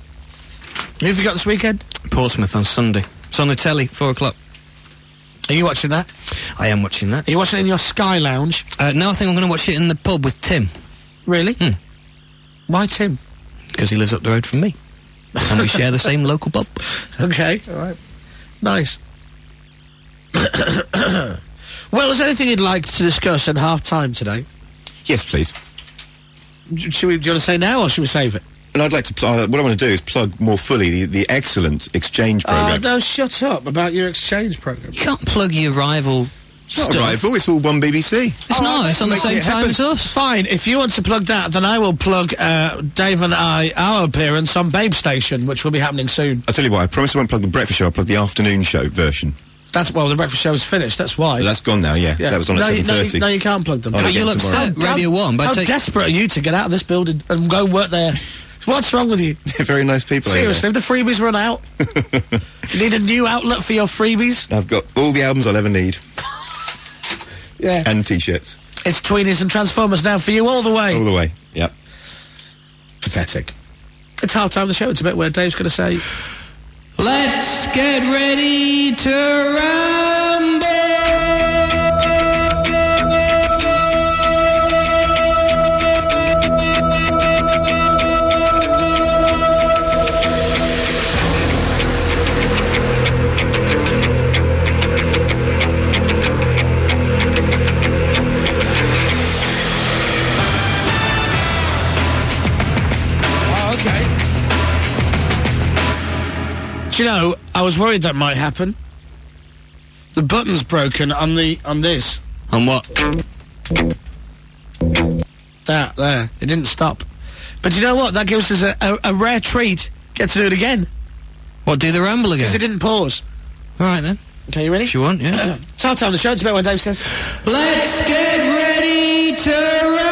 Who have you got this weekend? Portsmouth on Sunday. It's on the telly, 4 o'clock. Are you watching that? I am watching that. Are you watching it in your Sky Lounge? No, I think I'm going to watch it in the pub with Tim. Really? Why Tim? Because he lives up the road from me. And we share the same local pub. Okay, all right. Nice. Well, is there anything you'd like to discuss in half-time today? Yes, please. Do you want to say now, or should we save it? And I'd like to... what I want to do is plug more fully the excellent exchange programme. Oh, no, shut up about your exchange programme. You can't plug your rival It's not a rival, it's all one BBC. It's not, it's on the same time as us. Fine, if you want to plug that, then I will plug Dave and our appearance on Babe Station, which will be happening soon. I'll tell you what, I promise I won't plug the breakfast show, I'll plug the afternoon show version. That's, well, the breakfast show is finished, that's why. Well, that's gone now, yeah. That was on at 7:30. No, you can't plug them. But you'll upset Radio 1 by How desperate are you to get out of this building and go work there? What's wrong with you? Very nice people. Seriously, if the freebies run out, you need a new outlet for your freebies. I've got all the albums I'll ever need. Yeah. And T-shirts. It's Tweenies and Transformers now for you all the way. All the way, yep. Pathetic. It's half-time of the show. It's a bit where Dave's going to say... Let's get ready to rumble! Do you know, I was worried that might happen. The button's broken on this. On what? That, there. It didn't stop. But you know what? That gives us a rare treat. Get to do it again. What, do the ramble again? Because it didn't pause. All right, then. Okay, you ready? If you want, yeah. It's our time of the show. It's about when Dave says... Let's get ready to rumble!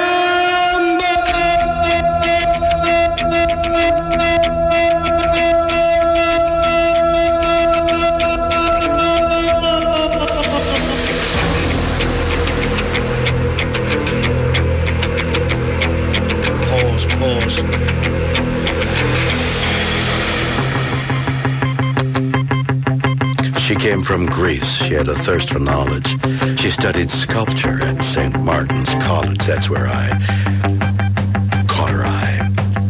Pause. She came from Greece. She had a thirst for knowledge. She studied sculpture at St. Martin's College. That's where I caught her eye.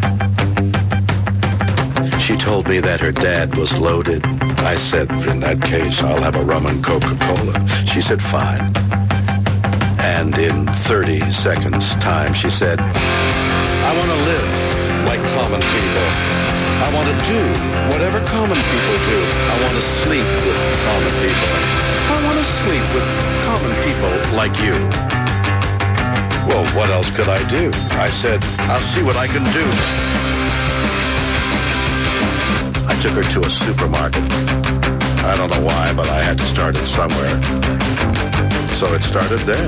She told me that her dad was loaded. I said, in that case, I'll have a rum and Coca-Cola. She said, fine. And in 30 seconds' time, she said, I want to live like common people. I want to do whatever common people do. I want to sleep with common people. I want to sleep with common people like you. Well, what else could I do? I said, I'll see what I can do. I took her to a supermarket. I don't know why, but I had to start it somewhere. So it started there.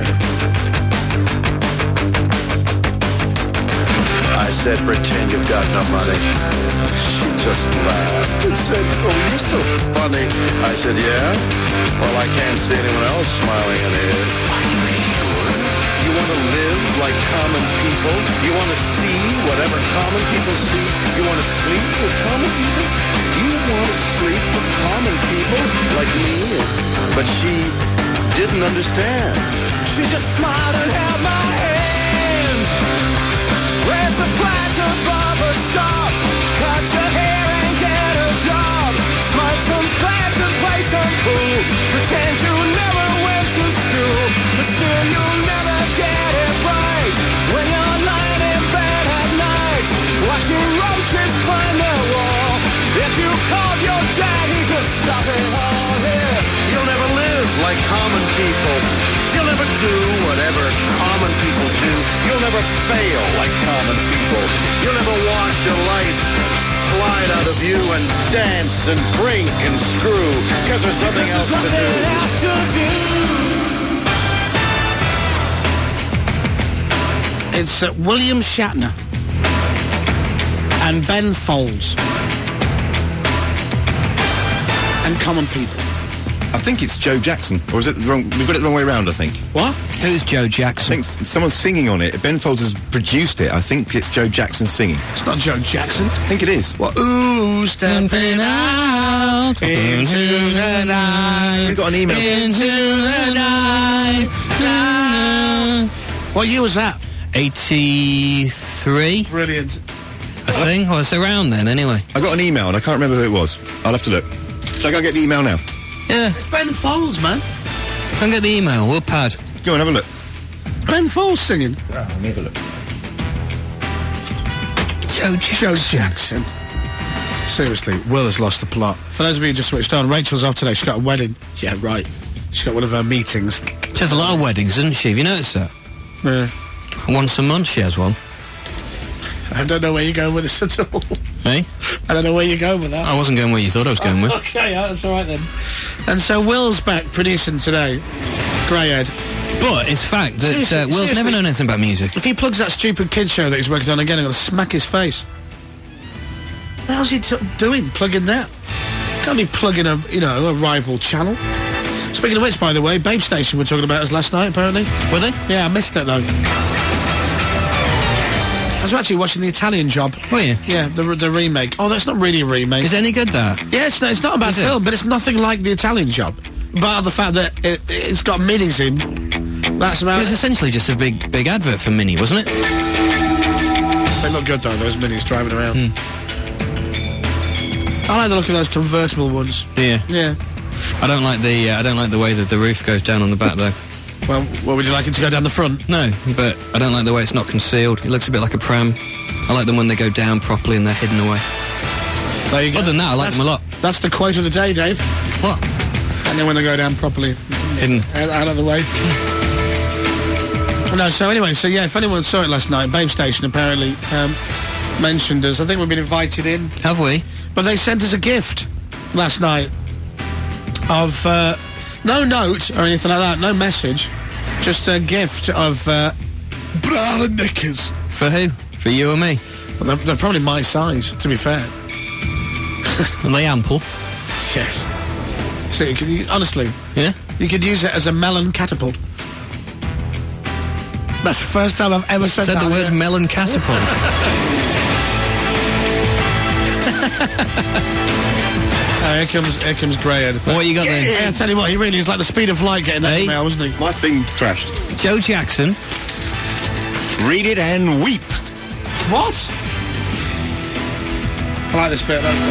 I said, pretend you've got no money. She just laughed and said, oh, you're so funny. I said, yeah? Well, I can't see anyone else smiling in here. Are you sure? You want to live like common people? You want to see whatever common people see? You want to sleep with common people? You want to sleep with common people like me? But she didn't understand. She just smiled and held my hand. It's a plan to barber shop. Cut your hair and get a job. Smoke some fags and play some pool. Pretend you never went to school, but still you'll never get it right. When you're lying in bed at night, watching roaches climb the wall. If you called your dad, he could stop it all here. You'll never live like common people. You'll never do whatever common people do. You'll never fail like common people. You'll never watch your life slide out of you and dance and drink and screw, because there's nothing else to do. It's William Shatner and Ben Folds and Common People. I think it's Joe Jackson, or is it the wrong? We've got it the wrong way around, I think. What? Who's Joe Jackson? I think someone's singing on it. Ben Folds has produced it. I think it's Joe Jackson singing. It's not Joe Jackson. I think it is. What? Ooh, stepping out into the night. We got an email. Into the night. What year was that? 83. Brilliant. I think. Well, it's around then, anyway. I got an email and I can't remember who it was. I'll have to look. Shall I go get the email now? Yeah. It's Ben Folds, man. Go get the email. We'll pad. Go on, have a look. Ben Folds singing. Let me have a look. Joe Jackson. Joe Jackson. Seriously, Will has lost the plot. For those of you who just switched on, Rachel's off today. She's got a wedding. Yeah, right. She's got one of her meetings. She has a lot of weddings, doesn't she? Have you noticed that? Yeah. Once a month she has one. I don't know where you're going with this at all. Eh? I don't know where you're going with that. I wasn't going where you thought I was going with. Okay, that's all right then. And so Will's back producing today. Greyhead. But it's fact that Will's seriously, never known anything about music. If he plugs that stupid kids show that he's working on again, I'm going to smack his face. What the hell's he doing, plugging that? Can't be plugging a rival channel. Speaking of which, by the way, Babe Station were talking about us last night, apparently. Were they? Yeah, I missed it, though. I was actually watching The Italian Job. Were you? Yeah, the remake. Oh, that's not really a remake. Is it any good, that? Yeah, it's not a bad film, but it's nothing like The Italian Job. But the fact that it's got minis in, that's about it. Was essentially just a big advert for Mini, wasn't it? They look good, though, those minis driving around. I like the look of those convertible ones. Yeah. Yeah. I don't like the way that the roof goes down on the back, though. Well, would you like it to go down the front? No, but I don't like the way it's not concealed. It looks a bit like a pram. I like them when they go down properly and they're hidden away. There you go. Other than that, I like them a lot. That's the quote of the day, Dave. What? And then when they go down properly, hidden out of the way. No, so anyway, yeah, if anyone saw it last night, Babe Station apparently mentioned us. I think we've been invited in. Have we? But they sent us a gift last night of no note or anything like that, no message, just a gift of bra and knickers. For who? For you or me? Well, they're probably my size, to be fair. Are they ample? Yes. So honestly, yeah, you could use it as a melon catapult. That's the first time I've ever said that. The word melon catapult. Here comes Greyhead. What you got then? Hey, I tell you what, he really is like the speed of light getting that email, wasn't he? My thing crashed. Joe Jackson. Read it and weep. What? I like this bit. That's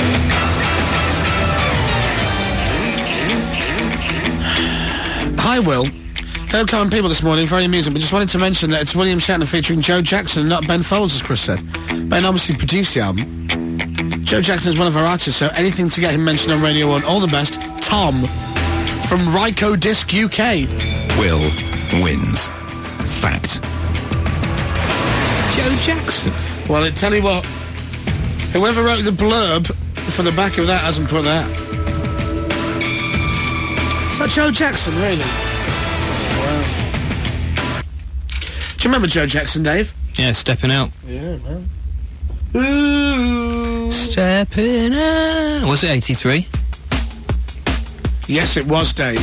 Hi, Will. Heard common people this morning, very amusing, but just wanted to mention that it's William Shatner featuring Joe Jackson and not Ben Folds, as Chris said. Ben obviously produced the album. Joe Jackson is one of our artists, so anything to get him mentioned on Radio 1. All the best. Tom from Ryko Disc UK. Will wins. Fact. Joe Jackson. Well, I tell you what, whoever wrote the blurb for the back of that hasn't put that. Is that Joe Jackson, really? Wow. Do you remember Joe Jackson, Dave? Yeah, Stepping Out. Yeah, man. Ooh. Stepping Out. Was it 83? Yes, it was, Dave.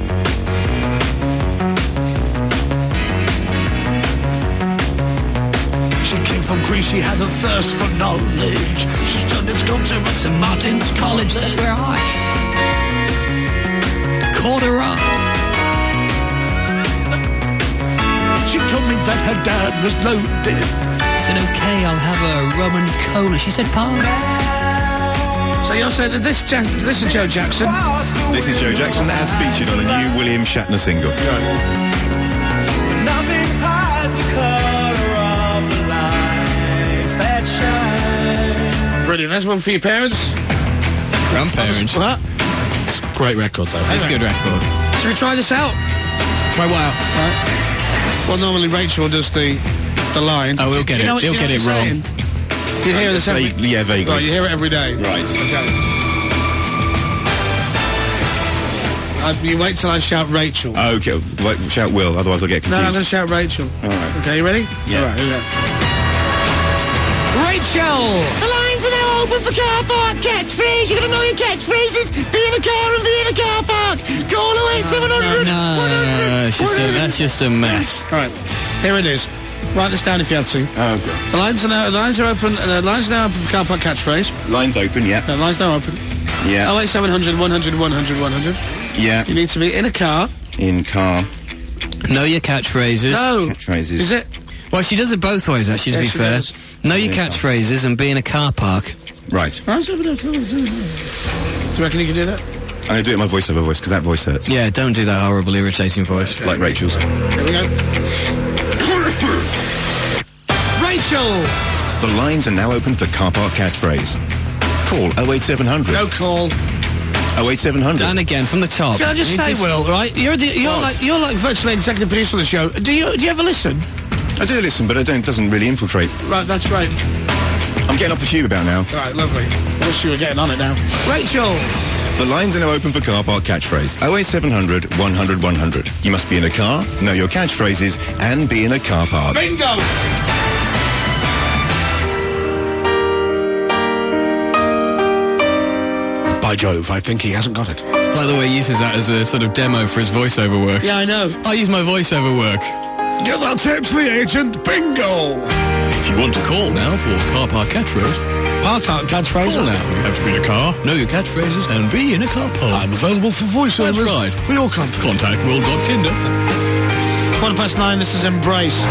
She came from Greece, she had a thirst for knowledge. She's done it, gone to St. Martin's College, that's where I caught her up. She told me that her dad was loaded. I said, okay, I'll have a rum and cola. She said, fine. So you're saying that this is Joe Jackson? This is Joe Jackson as featured on a new William Shatner single. Nothing hides the color of the lights that shine. Brilliant. That's one for your parents? Grandparents. What? It's a great record, though. It's a good record. Should we try this out? Try what out? Right. Well, normally Rachel does the line. Oh, he'll get it. He'll get it wrong. You hear this every... Yeah, vaguely. Right, you hear it every day. Right. Okay. You wait till I shout Rachel. Okay, wait, shout Will, otherwise I'll get confused. No, I'm going to shout Rachel. All right. Okay, you ready? Yeah. All right, here we go. Rachel! The lines are now open for car park catchphrase. You're going to know your catchphrases. Be in a car and be in a car park. Go 700. No, that's just a mess. All right, here it is. Write this down if you have to. Oh, God. The lines are open. The lines are now open for car park catchphrase. Lines open, yeah. The lines now open. Yeah. 08700 100 100 100. Yeah. You need to be in a car. In car. Know your catchphrases. No. Catchphrases. Is it? Well, she does it both ways, actually, to Yes, be she fair. does. Know your catchphrases and be in a car park. Right. Do you reckon you can do that? I'm going to do it in my voiceover voice, because that voice hurts. Yeah, don't do that horrible, irritating voice. Like Rachel's. Here we go. Rachel! The lines are now open for car park catchphrase. Call 08700. No call. 08700. And again, from the top. Can I just say, Will, right? You're like virtually executive producer of the show. Do you ever listen? I do listen, but it doesn't really infiltrate. Right, that's great. I'm getting off the tube about now. All right, lovely. I wish you were getting on it now. Rachel! The lines are now open for car park catchphrase. 08700 100 100. You must be in a car, know your catchphrases, and be in a car park. Bingo! By Jove, I think he hasn't got it. I like the way he uses that as a sort of demo for his voiceover work. Yeah, I know. I use my voiceover work. Get that Tipsley agent. Bingo. If you want to call now for car park catchphrase, Park catchphrase. call now. You have to be in a car, know your catchphrases, and be in a car park. I'm available for voiceovers. That's right. For your company. Contact Will Godkinder. 9:15, this is Embrace.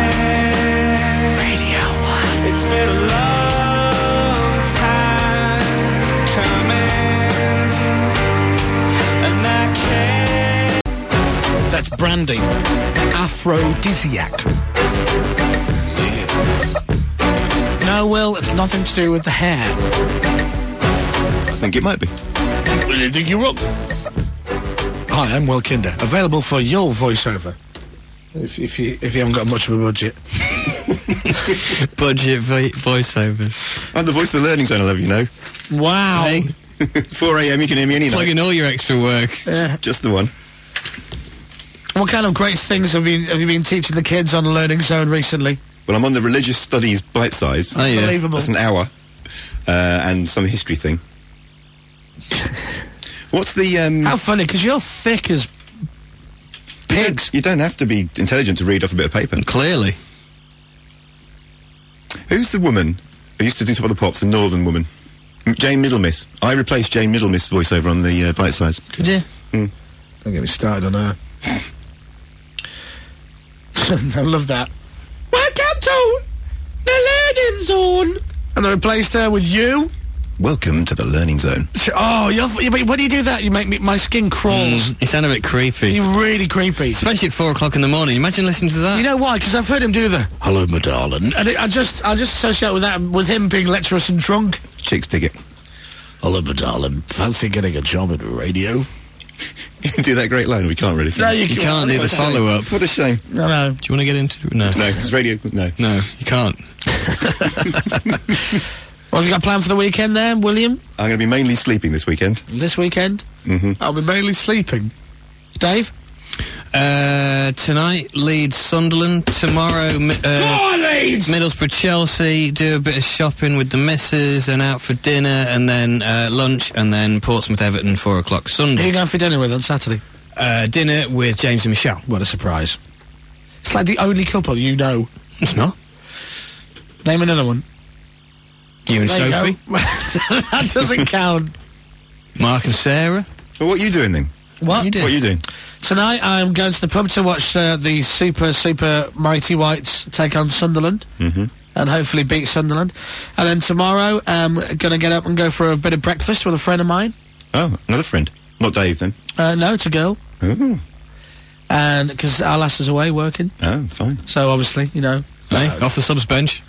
Radio 1. It's been a long time coming, and I can't. That's Brandy. Aphrodisiac. Yeah. No, Will, it's nothing to do with the hair. I think it might be. You think you're wrong? Hi, I'm Will Kinder. Available for your voiceover. If you haven't got much of a budget. Budget voiceovers. I'm the voice of the Learning Zone, I love you know. Wow. Hey, 4 a.m, you can hear me any plug night. in all your extra work. Yeah. Just the one. What kind of great things have you been teaching the kids on Learning Zone recently? Well, I'm on the religious studies bite size. Oh, yeah. Unbelievable. That's an hour. And some history thing. What's the... How funny, because you're thick as pigs. You don't have to be intelligent to read off a bit of paper. Clearly. Who's the woman who used to do Top of the Pops, the northern woman? Jane Middlemiss. I replaced Jane Middlemiss' voiceover on the bite size. Could you? Don't get me started on her. I love that. Welcome to the Learning Zone. And they replaced her with you. Welcome to the Learning Zone. Oh, when do you do that? You make my skin crawls. You sound a bit creepy. You're really creepy. Especially at 4 o'clock in the morning. Imagine listening to that. You know why? Because I've heard him do the "Hello, my darling," and I just associate with that with him being lecherous and drunk. Chicks dig it. Hello, my darling. Fancy getting a job in radio? You can do that great line. We can't really. No, You can't do the follow-up. What a shame. No. Do you want to get into it? No. No, it's radio. No. No, you can't. What have you got planned for the weekend then, William? I'm going to be mainly sleeping this weekend. This weekend? Mm-hmm. I'll be mainly sleeping. Dave? Tonight, Leeds, Sunderland. Tomorrow, Leeds! Middlesbrough, Chelsea. Do a bit of shopping with the missus and out for dinner, and then lunch, and then Portsmouth, Everton, 4 o'clock Who are Sunday. you going for dinner with on Saturday? Dinner with James and Michelle. What a surprise. It's like the only couple you know. It's not. Name another one. You and There you Sophie. go. That doesn't count. Mark and Sarah. Well, what are you doing then? What? You do. What are you doing? Tonight I'm going to the pub to watch the super mighty Whites take on Sunderland. Mm-hmm. And hopefully beat Sunderland. And then tomorrow I'm going to get up and go for a bit of breakfast with a friend of mine. Oh, another friend. Not Dave then. No, it's a girl. Oh. And because our lass is away working. Oh, fine. So obviously, you know. Hey, off the subs bench.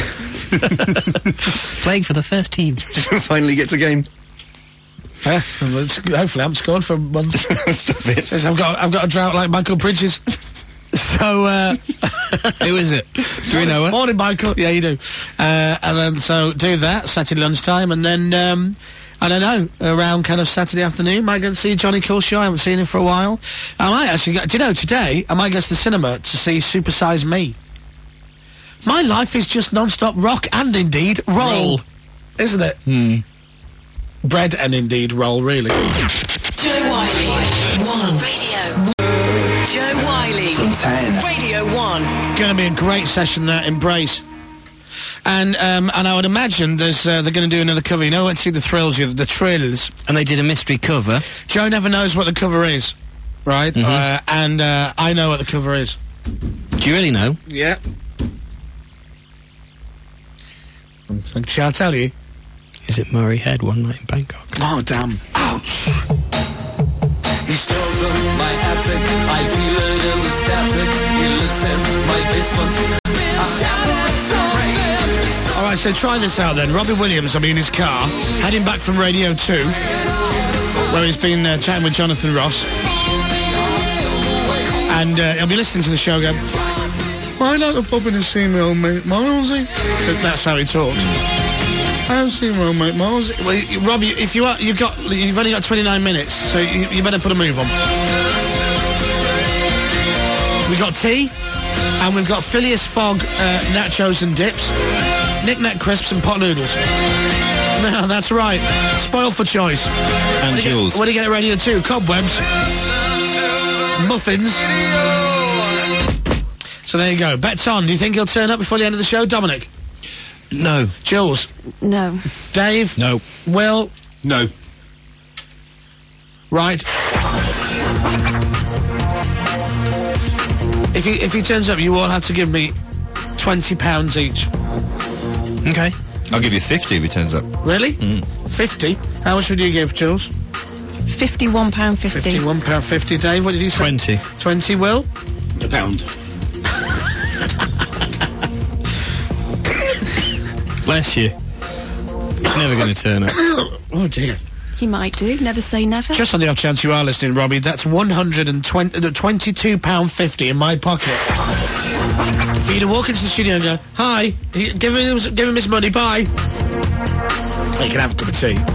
Playing for the first team. Finally gets a game. Hopefully I haven't scored for months. Stop it. Since I've got a drought like Michael Bridges. So, Who is it? Do we know her? Morning, Michael. Yeah, you do. And then, so, do that, Saturday lunchtime, and then, I don't know, around kind of Saturday afternoon, might go to see Johnny Culshaw. I haven't seen him for a while. I might actually go, do you know, today, I might go to the cinema to see Super Size Me. My life is just non-stop rock and indeed roll. Isn't it? Bread and indeed roll, really. Joe Wiley, 1 Radio Going to be a great session, that Embrace. And I would imagine they're going to do another cover. You know, let's see the Thrills, the Trills. And they did a mystery cover. Joe never knows what the cover is, right? Mm-hmm. And I know what the cover is. Do you really know? Yeah. Shall I tell you? Is it Murray Head, One Night in Bangkok? Oh, damn. Ouch. He's stolen my attic, I feel it in the static. He lives in my basement. All right, so try this out then. Robbie Williams, in his car, heading back from Radio 2, where he's been chatting with Jonathan Ross. And he'll be listening to the show going, why not the pub and see my old mate Milesy? That's how he talks. I haven't seen my old mate Milesy. Well, Robbie, if you've only got 29 minutes, so you better put a move on. We got tea, and we've got Phileas Fogg nachos and dips, knick-knack crisps and pot noodles. No, that's right. Spoiled for choice. And Jules. What do you get at Radio 2? Cobwebs. Muffins. So there you go. Bets on. Do you think he'll turn up before the end of the show? Dominic? No. Jules? No. Dave? No. Will? No. Right. If he turns up, you all have to give me £20 each. Okay. I'll give you 50 if he turns up. Really? 50? How much would you give, Jules? £51.50. £51.50. Dave, what did you say? 20. 20, Will? £1. Bless you. He's never going to turn up. Oh, dear. He might do. Never say never. Just on the off chance you are listening, Robbie, that's £22.50 in my pocket. For you to walk into the studio and go, hi, give him his money, bye. You can have a cup of tea.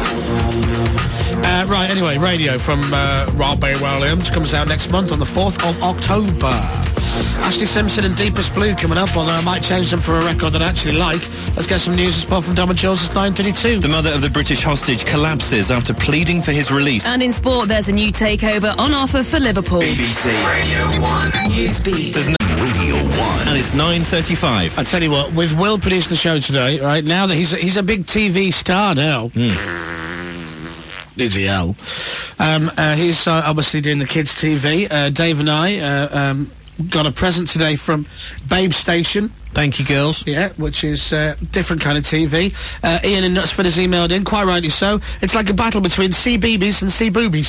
Right, anyway, Radio from Robbie Williams comes out next month on the 4th of October. Ashley Simpson and Deepest Blue coming up, although I might change them for a record that I actually like. Let's get some news and sport from Dom and Jules. It's 9:32. The mother of the British hostage collapses after pleading for his release. And in sport, there's a new takeover on offer for Liverpool. BBC Radio 1. Newsbeat. There's no Radio 1. And it's 9:35. I tell you what, with Will producing the show today, right, now that he's a big TV star now. Is he hell? He's obviously doing the kids' TV. Dave and I got a present today from Babe Station. Thank you, girls. Yeah, which is different kind of TV. Ian in Knutsford has emailed in, quite rightly so. It's like a battle between C-Beebies and C-Boobies.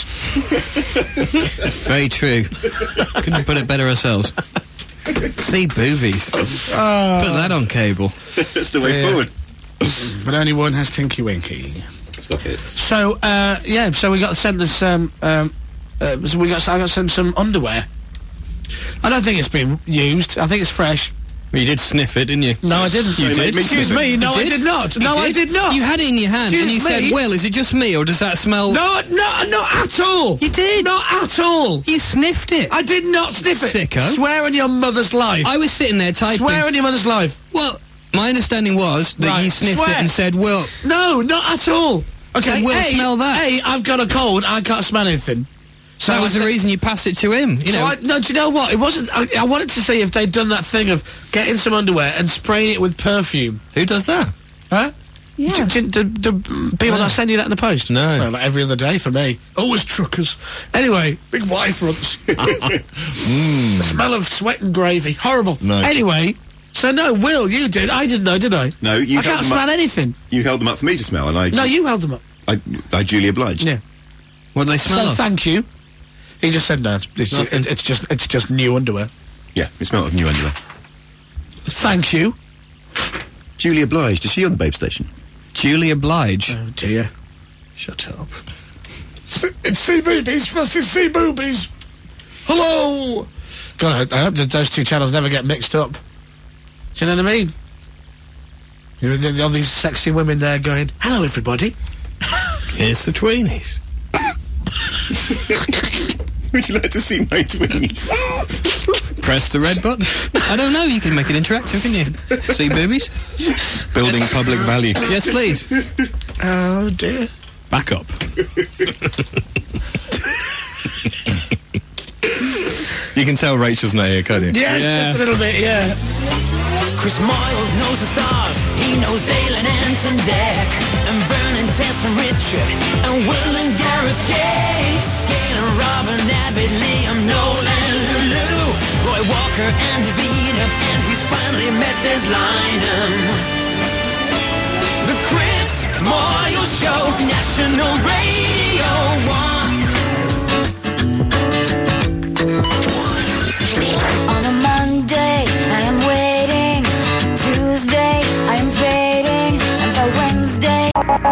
Very true. Couldn't put it better ourselves. C-Boobies. Put that on cable. That's the way forward. But only one has Tinky Winky. Stop it. So, so we got sent this, I got sent some underwear. I don't think it's been used. I think it's fresh. Well, you did sniff it, didn't you? No, I didn't. You did? Excuse me. No, I did not. No, I did not. You had it in your hand and you said, Will, is it just me or does that smell... No, not at all. You did. Not at all. You sniffed it. I did not sniff it. Sicko. Swear on your mother's life. I was sitting there typing... Swear on your mother's life. Well, my understanding was that you sniffed it and said, Will... No, not at all. Okay, said, Will, smell that. Hey, I've got a cold. I can't smell anything. So that was the reason you passed it to him, you know. No, do you know what? It wasn't... I wanted to see if they'd done that thing of getting some underwear and spraying it with perfume. Who does that? Huh? Yeah. Do people not send you that in the post? No. Well, like every other day for me. Always truckers. Anyway, big white fronts. The smell of sweat and gravy. Horrible. No. Anyway, so no, Will, you did. I didn't know, did I? No, you I held can't them smell up. anything. You held them up for me to smell, and I... No, you held them up. I duly obliged. Yeah. What do they smell So of? thank you. He just said no. It's just new underwear. Yeah, it smelled of new underwear. Thank you. Duly obliged. Is she on the Babe Station? Duly oblige. Oh dear. Shut up. It's C-Boobies versus C-Boobies. Hello. God, I hope that those two channels never get mixed up. Do you know what I mean? You know, all these sexy women there going, hello everybody. Here's the tweenies. Would you like to see my twins? Press the red button. I don't know, you can make it interactive, can you? See boobies? Building public value. Yes, please. Oh dear. Back up. You can tell Rachel's not here, can't you? Yes, just a little bit, yeah. Chris Moyles knows the stars. He knows Dale and Anton Deck, and Vernon, Tess and Richard, and Will and Gareth Gates, Gail and Robin, Abbott, Liam, Noel and Lulu, Roy Walker and Davina, and he's finally met this Lynham. The Chris Moyles Show, National Radio 1. On a Monday, I am waiting. Tuesday, I am fading. And by Wednesday...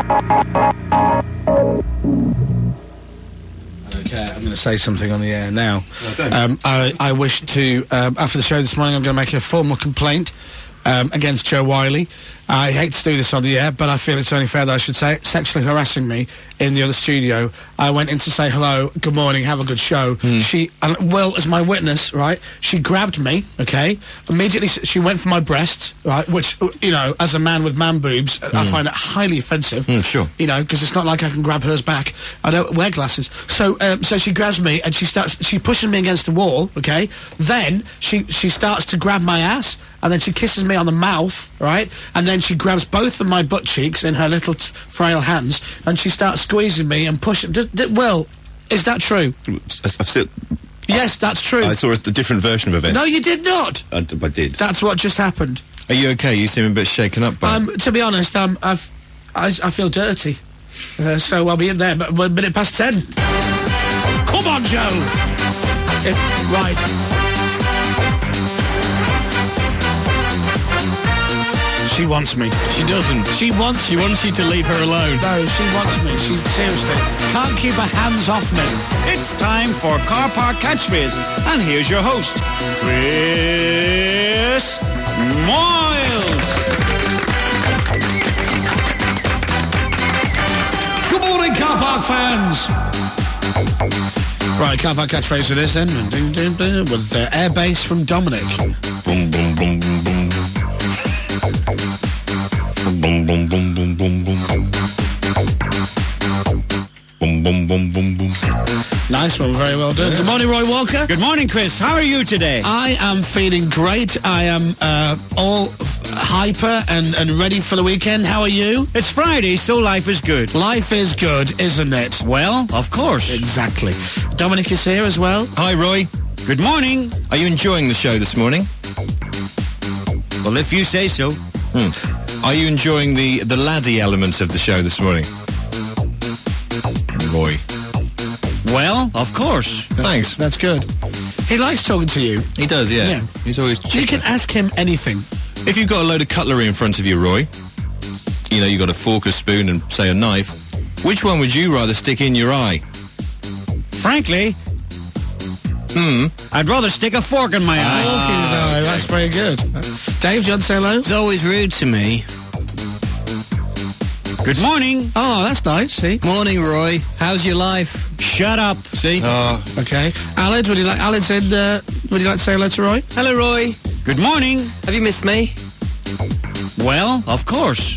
Okay, I'm going to say something on the air now. I wish to, after the show this morning, I'm going to make a formal complaint against Joe Wiley. I hate to do this on the air, but I feel it's only fair that I should say it. Sexually harassing me in the other studio. I went in to say hello, good morning, have a good show. She, and Will, as my witness, right, she grabbed me, okay? Immediately, she went for my breasts, right, which, you know, as a man with man boobs, I find that highly offensive. Sure. You know, because it's not like I can grab hers back. I don't wear glasses. So, so she grabs me, and she pushes me against the wall, okay? Then, she starts to grab my ass, and then she kisses me on the mouth, right? And then she grabs both of my butt cheeks in her little frail hands, and she starts squeezing me and pushing. Will, is that true? I've seen... Yes, that's true. I saw a different version of events. No, you did not. I did. That's what just happened. Are you okay? You seem a bit shaken up by it. To be honest, I feel dirty. So I'll be in there, but 10:15. Come on, Joe! Right. She wants me. She doesn't. She wants you to leave her alone. No, she wants me. She seriously can't keep her hands off me. It's time for Car Park Catchphrase, and here's your host, Chris Moyles. Good morning, Car Park fans. Right, Car Park Catchphrase it is then. With the air bass from Dominic. Boom, boom, boom, boom, boom. Boom, boom, boom, boom, boom, boom. Boom, boom, boom, boom, boom. Nice one, very well done. Good morning, Roy Walker. Good morning, Chris. How are you today? I am feeling great. I am all hyper and ready for the weekend. How are you? It's Friday, so life is good. Life is good, isn't it? Well, of course. Exactly. Dominic is here as well. Hi, Roy. Good morning. Are you enjoying the show this morning? Well, if you say so. Are you enjoying the laddie element of the show this morning? Roy. Well, of course. Thanks. That's good. He likes talking to you. He does, yeah. He's always... You can ask him anything. If you've got a load of cutlery in front of you, Roy, you know, you've got a fork, a spoon, and, say, a knife, which one would you rather stick in your eye? Frankly... I'd rather stick a fork in my eye. Fork in his eye, that's very good. Dave, do you want to say hello? It's always rude to me. Good morning. Oh, that's nice, see? Morning, Roy. How's your life? Shut up. See? Oh, okay. Aled, would you like to say hello to Roy? Hello, Roy. Good morning. Have you missed me? Well, of course.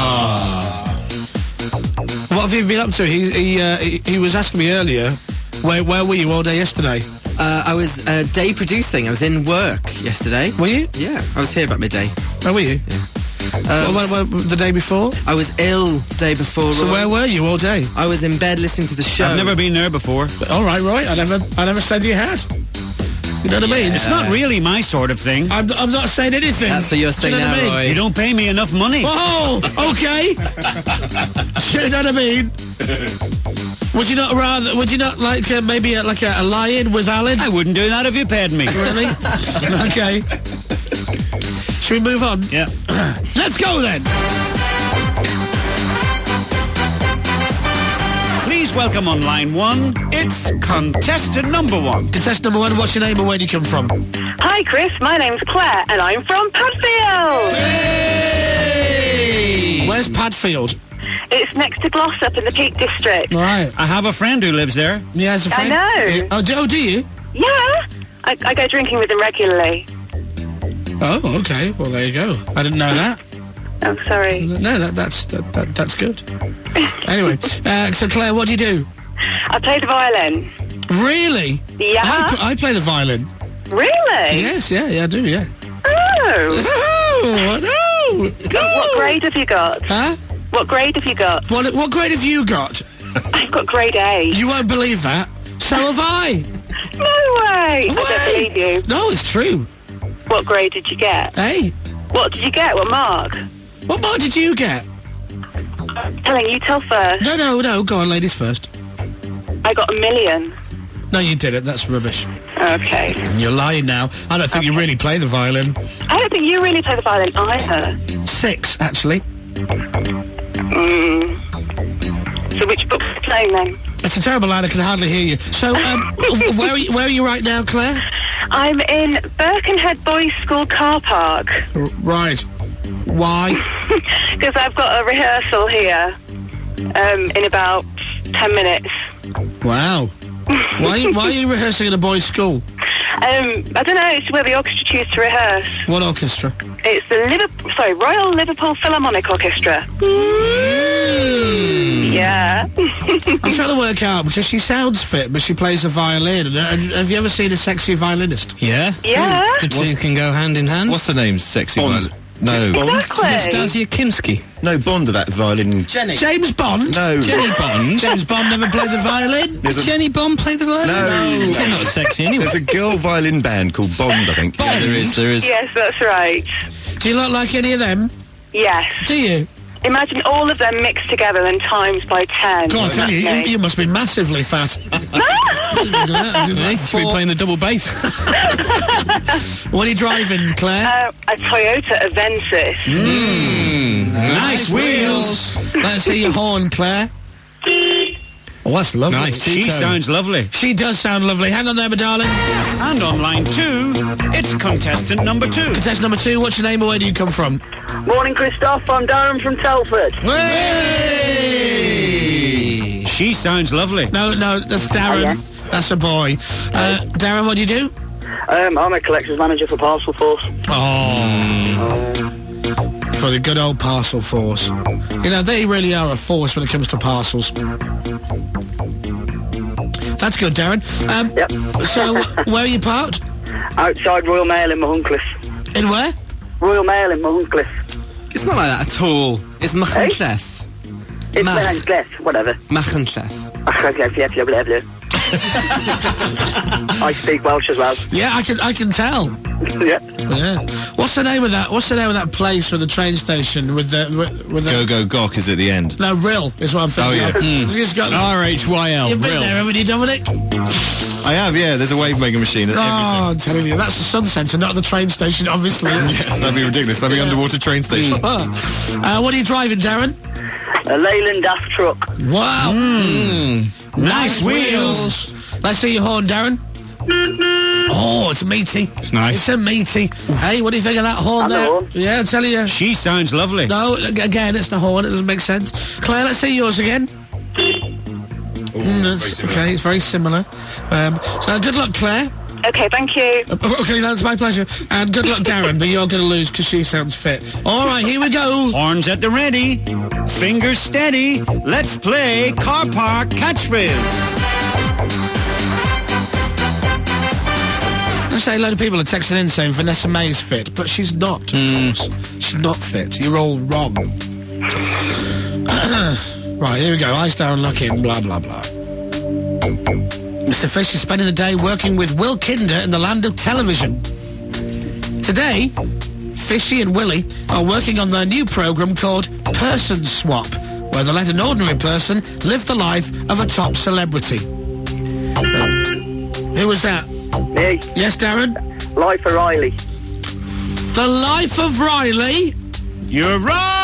What have you been up to? He was asking me earlier, where were you all day yesterday? I was day producing. I was in work yesterday. Were you? Yeah, I was here about midday. Oh, were you? Yeah. What, the day before? I was ill the day before. So Roy. where were you all day? I was in bed listening to the show. I've never been there before. All right, Roy. I never said you had. You know what I mean? It's not really my sort of thing. I'm not saying anything. That's what you're saying now, Roy. You don't pay me enough money. Oh, okay. You know what I mean? Would you not like maybe like a lie-in with Aled? I wouldn't do that if you paid me. Really? Okay. Should we move on? Yeah. Let's go then. Please welcome on line 1, it's contestant number 1. Contestant number 1, what's your name and where do you come from? Hi, Chris. My name's Claire, and I'm from Padfield. Hey! Where's Padfield? It's next to Glossop in the Peak District. Right. I have a friend who lives there. Yeah, has a friend. I know. Oh, do you? Yeah. I go drinking with him regularly. Oh, okay. Well, there you go. I didn't know that. Oh, sorry. No, that's good. Anyway, so Claire, what do you do? I play the violin. Really? Yeah. I play the violin. Really? Yes, yeah, I do, yeah. Oh. Oh, no! What grade have you got? Huh? What grade have you got? What grade have you got? I've got grade A. You won't believe that. So have I. No way! I don't believe you. No, it's true. What grade did you get? Hey? What did you get? What mark? What mark did you get? Telling you tell first. No, go on, ladies first. I got 1 million. No, you didn't. That's rubbish. Okay. You're lying now. I don't think you really play the violin. I don't think you really play the violin either. 6, actually. So which book are you playing then? It's a terrible line. I can hardly hear you. So, where are you right now, Claire? I'm in Birkenhead Boys School car park. Right. Why? Because I've got a rehearsal here in about 10 minutes. Wow. Why are you rehearsing at a boys' school? I don't know. It's where the orchestra choose to rehearse. What orchestra? It's the Royal Liverpool Philharmonic Orchestra. Yeah. I'm trying to work out, because she sounds fit, but she plays the violin. Have you ever seen a sexy violinist? Yeah. Yeah. The two can go hand in hand. What's the name? Sexy Bond. Bond. No. Exactly. Nastasia Kimsky. No, Bond of that violin. Jenny. James Bond? No. Jenny Bond? James Bond never played the violin? Did Jenny Bond play the violin? No. She's not sexy anyway. There's a girl violin band called Bond, I think. Yeah, there is. Yes, that's right. Do you not like any of them? Yes. Do you? Imagine all of them mixed together and times by 10. God, I tell you must be massively fat. Should be playing the double bass. What are you driving, Claire? A Toyota Avensis. Nice wheels. Let's see your horn, Claire. Oh, that's lovely. Nice. She sounds lovely. She does sound lovely. Hang on there, my darling. And on line 2, it's contestant number 2. Contestant number 2, what's your name and where do you come from? Morning, Christoph. I'm Darren from Telford. Hey! She sounds lovely. No, that's Darren. yeah. That's a boy. Darren, what do you do? I'm a collections manager for Parcel Force. For the good old Parcel Force. You know, they really are a force when it comes to parcels. That's good, Darren. Yep. So, where are you parked? Outside Royal Mail in Mahuncliff. In where? Royal Mail in Mahuncliff. It's not like that at all. It's Mahuncliff. It's Mahuncliff, whatever. Mahuncliff. I speak Welsh as well. Yeah, I can tell. Yeah. What's the name of that? What's the name of that place with the train station with the Go Gok is at the end. No, Rill is what I'm thinking. Oh, yeah. It's just got RHYL. You've been there, haven't you, Dominic? I have, yeah. There's a wave-making machine at everything. I'm telling you, that's the Sun Centre, not the train station, obviously. Yeah, that'd be ridiculous. That'd be underwater train station. What are you driving, Darren? A Leyland DAF truck. Wow. Nice wheels. Let's see your horn, Darren. Oh, it's meaty. It's nice. It's a meaty. Hey, what do you think of that horn there? Horn. Yeah, I'll tell you. She sounds lovely. No, again, it's the horn. It doesn't make sense. Claire, let's see yours again. Okay, it's very similar. So good luck, Claire. Okay, thank you. Okay, that's my pleasure. And good luck, Darren, but you're going to lose because she sounds fit. All right, here we go. Horns at the ready. Fingers steady. Let's play Car Park Catchphrase. I say a load of people are texting in saying Vanessa May's fit, but she's not, of course. She's not fit. You're all wrong. Right, here we go. Eyes down, look in, blah, blah, blah. Mr. Fish is spending the day working with Will Kinder in the land of television. Today, Fishy and Willie are working on their new programme called Person Swap, where they'll let an ordinary person live the life of a top celebrity. Who was that? Me. Yes, Darren? Life of Riley. The Life of Riley? You're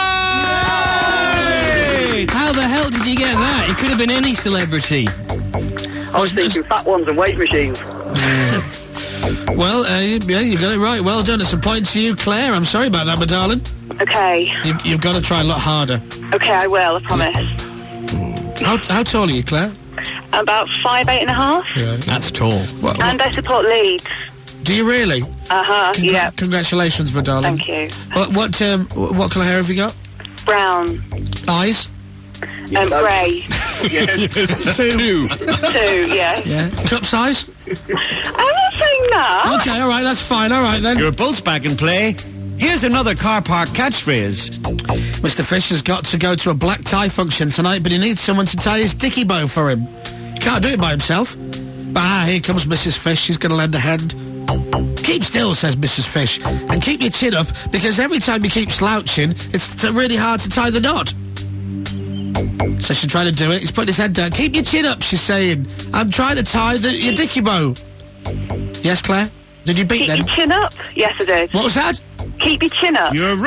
right! How the hell did you get that? It could have been any celebrity. I was thinking fat ones and weight machines. Well, yeah, you got it right. Well done. It's a point to you, Claire. I'm sorry about that, my darling. Okay. You've got to try a lot harder. Okay, I will, I promise. How tall are you, Claire? About 5'8.5". Yeah. That's tall. And I support Leeds. Do you really? Uh-huh, yeah. Congratulations, my darling. Thank you. What colour hair have you got? Brown. Eyes? Grey. Yes. Two. 2, yeah. Yeah. Cup size? I'm not saying that. Okay, all right, that's fine. All right, then. You're both back in play. Here's another car park catchphrase. Mr. Fish has got to go to a black tie function tonight, but he needs someone to tie his dicky bow for him. He can't do it by himself. But here comes Mrs. Fish. She's going to lend a hand. Keep still, says Mrs. Fish, and keep your chin up, because every time you keep slouching, it's really hard to tie the knot. So she's trying to do it. He's putting his head down. Keep your chin up, she's saying. I'm trying to tie your dicky bow. Yes, Claire? Did you beat them? Keep your chin up. Yes, I did. What was that? Keep your chin up. You're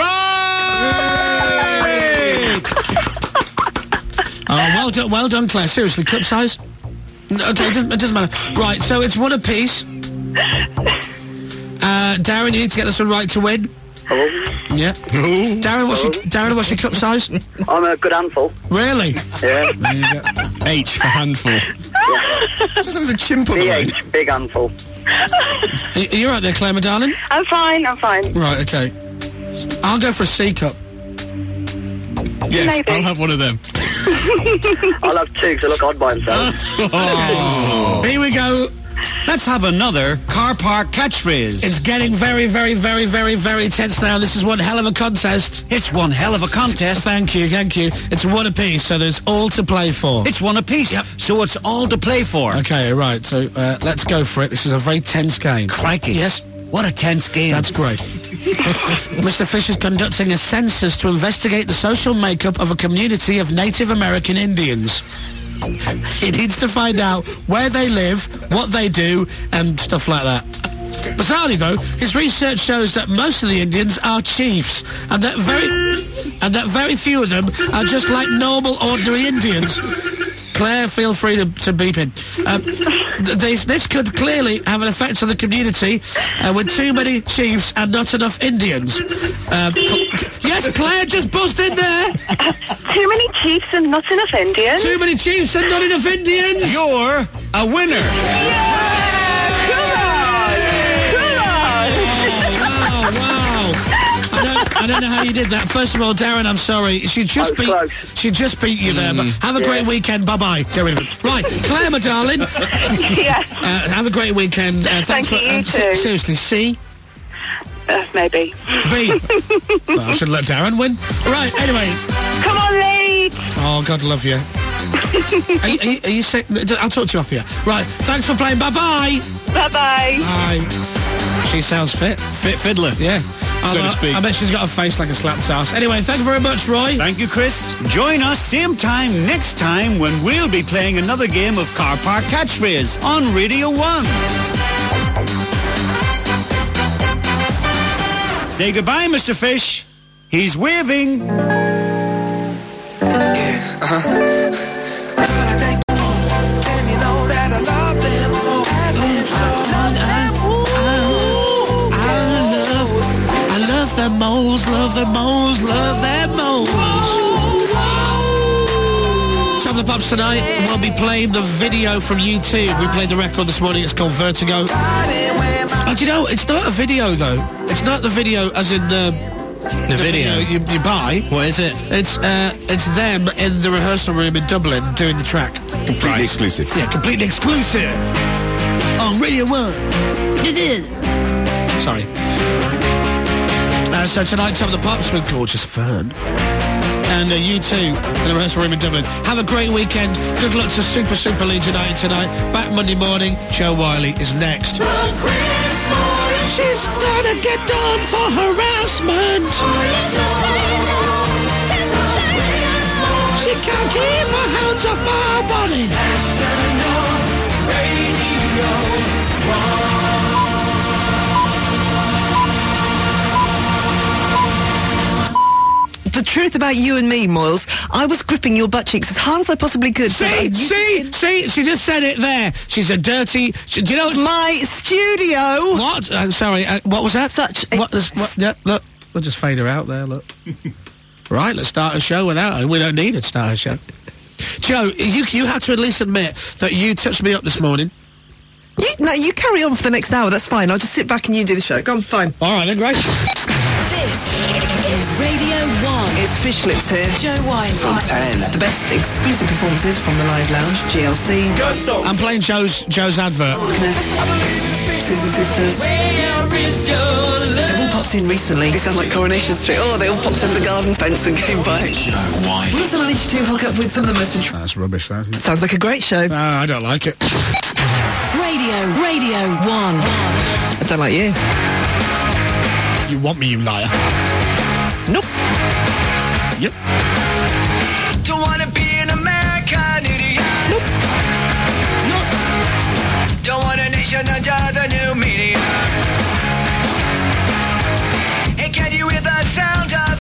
right! Oh, well done, Claire. Seriously, cup size? Okay, it doesn't matter. Right, so it's one apiece. Darren, you need to get this one right to win. Hello? Yeah. Darren, what's your cup size? I'm a good handful. Really? Yeah. There you go. H for handful. This is a chimp on the line. Big handful. Are you right there, Claire, my darling? I'm fine. Right, okay. I'll go for a C cup. Yes, maybe. I'll have one of them. I'll have 2 because I look odd by himself. Here we go. Let's have another car park catchphrase. It's getting very, very, very, very, very tense now. This is one hell of a contest. It's one hell of a contest. Thank you. It's one apiece, so there's all to play for. It's one apiece, so it's all to play for. Okay, right, so let's go for it. This is a very tense game. Crikey. Yes? What a tense game. That's great. Mr. Fish is conducting a census to investigate the social makeup of a community of Native American Indians. He needs to find out where they live, what they do, and stuff like that. Bizarrely, though, his research shows that most of the Indians are chiefs, and that very few of them are just like normal, ordinary Indians. Claire, feel free to beep in. This could clearly have an effect on the community with too many chiefs and not enough Indians. Yes, Claire, just bust in there. Too many chiefs and not enough Indians. Too many chiefs and not enough Indians. You're a winner. Yeah! Oh, wow. I don't know how you did that. First of all, Darren, I'm sorry. She just beat you there. But have a great weekend. Bye-bye. Get rid of it. Right, Claire, my darling. Yes. Have a great weekend. Thank you, you too. Seriously, C? Maybe. B? Well, I should let Darren win. Right, anyway. Come on, Leeds. Oh, God love you. Are you sick? I'll talk to you off here. Right, thanks for playing. Bye-bye. Bye-bye. Bye. She sounds fit. Fit fiddler. Yeah. So to speak. I bet she's got a face like a slapped ass. Anyway, thank you very much, Roy. Thank you, Chris. Join us same time next time when we'll be playing another game of Car Park Catchphrase on Radio 1. Say goodbye, Mr. Fish. He's waving. Them moles, love them moles, love them moles. Top of the Pops tonight, we'll be playing the video from U2. We played the record this morning, it's called Vertigo. And you know, it's not a video though. It's not the video as in the video you buy. What is it? It's them in the rehearsal room in Dublin doing the track. Completely exclusive. Yeah, completely exclusive. On Radio 1. Sorry. So tonight, Top of the Pops with gorgeous Fern. And U2 in the rehearsal room in Dublin. Have a great weekend. Good luck to Super Leeds United tonight. Back Monday morning. Joe Wiley is next. She's gonna get done for harassment. She can't keep her hands off my body. The truth about you and me, Moyles, I was gripping your butt cheeks as hard as I possibly could. See, she just said it there. She's a dirty... do you know... My studio! What? Sorry, what was that? Yeah, look, we'll just fade her out there, look. Right, let's start a show without her. We don't need her to start a show. Joe, you had to at least admit that you touched me up this morning. You carry on for the next hour, that's fine. I'll just sit back and you do the show. Go on, fine. All right, then, great. This is Radio 1. It's Fish Lips here. Joe Wine. From 10. The best exclusive performances from the Live Lounge, GLC. I'm playing Joe's advert. Scissor Sisters. They've all popped in recently. They sound like Coronation Street. Oh, they all popped over the garden fence and came by. Joe Wine. We also managed to hook up with some of the most... That's rubbish, that, isn't it? Sounds like a great show. No, I don't like it. Radio 1. I don't like you. You want me, you liar. Nope. Yep. Don't wanna be an American idiot. Nope. Don't want a nation under the new media.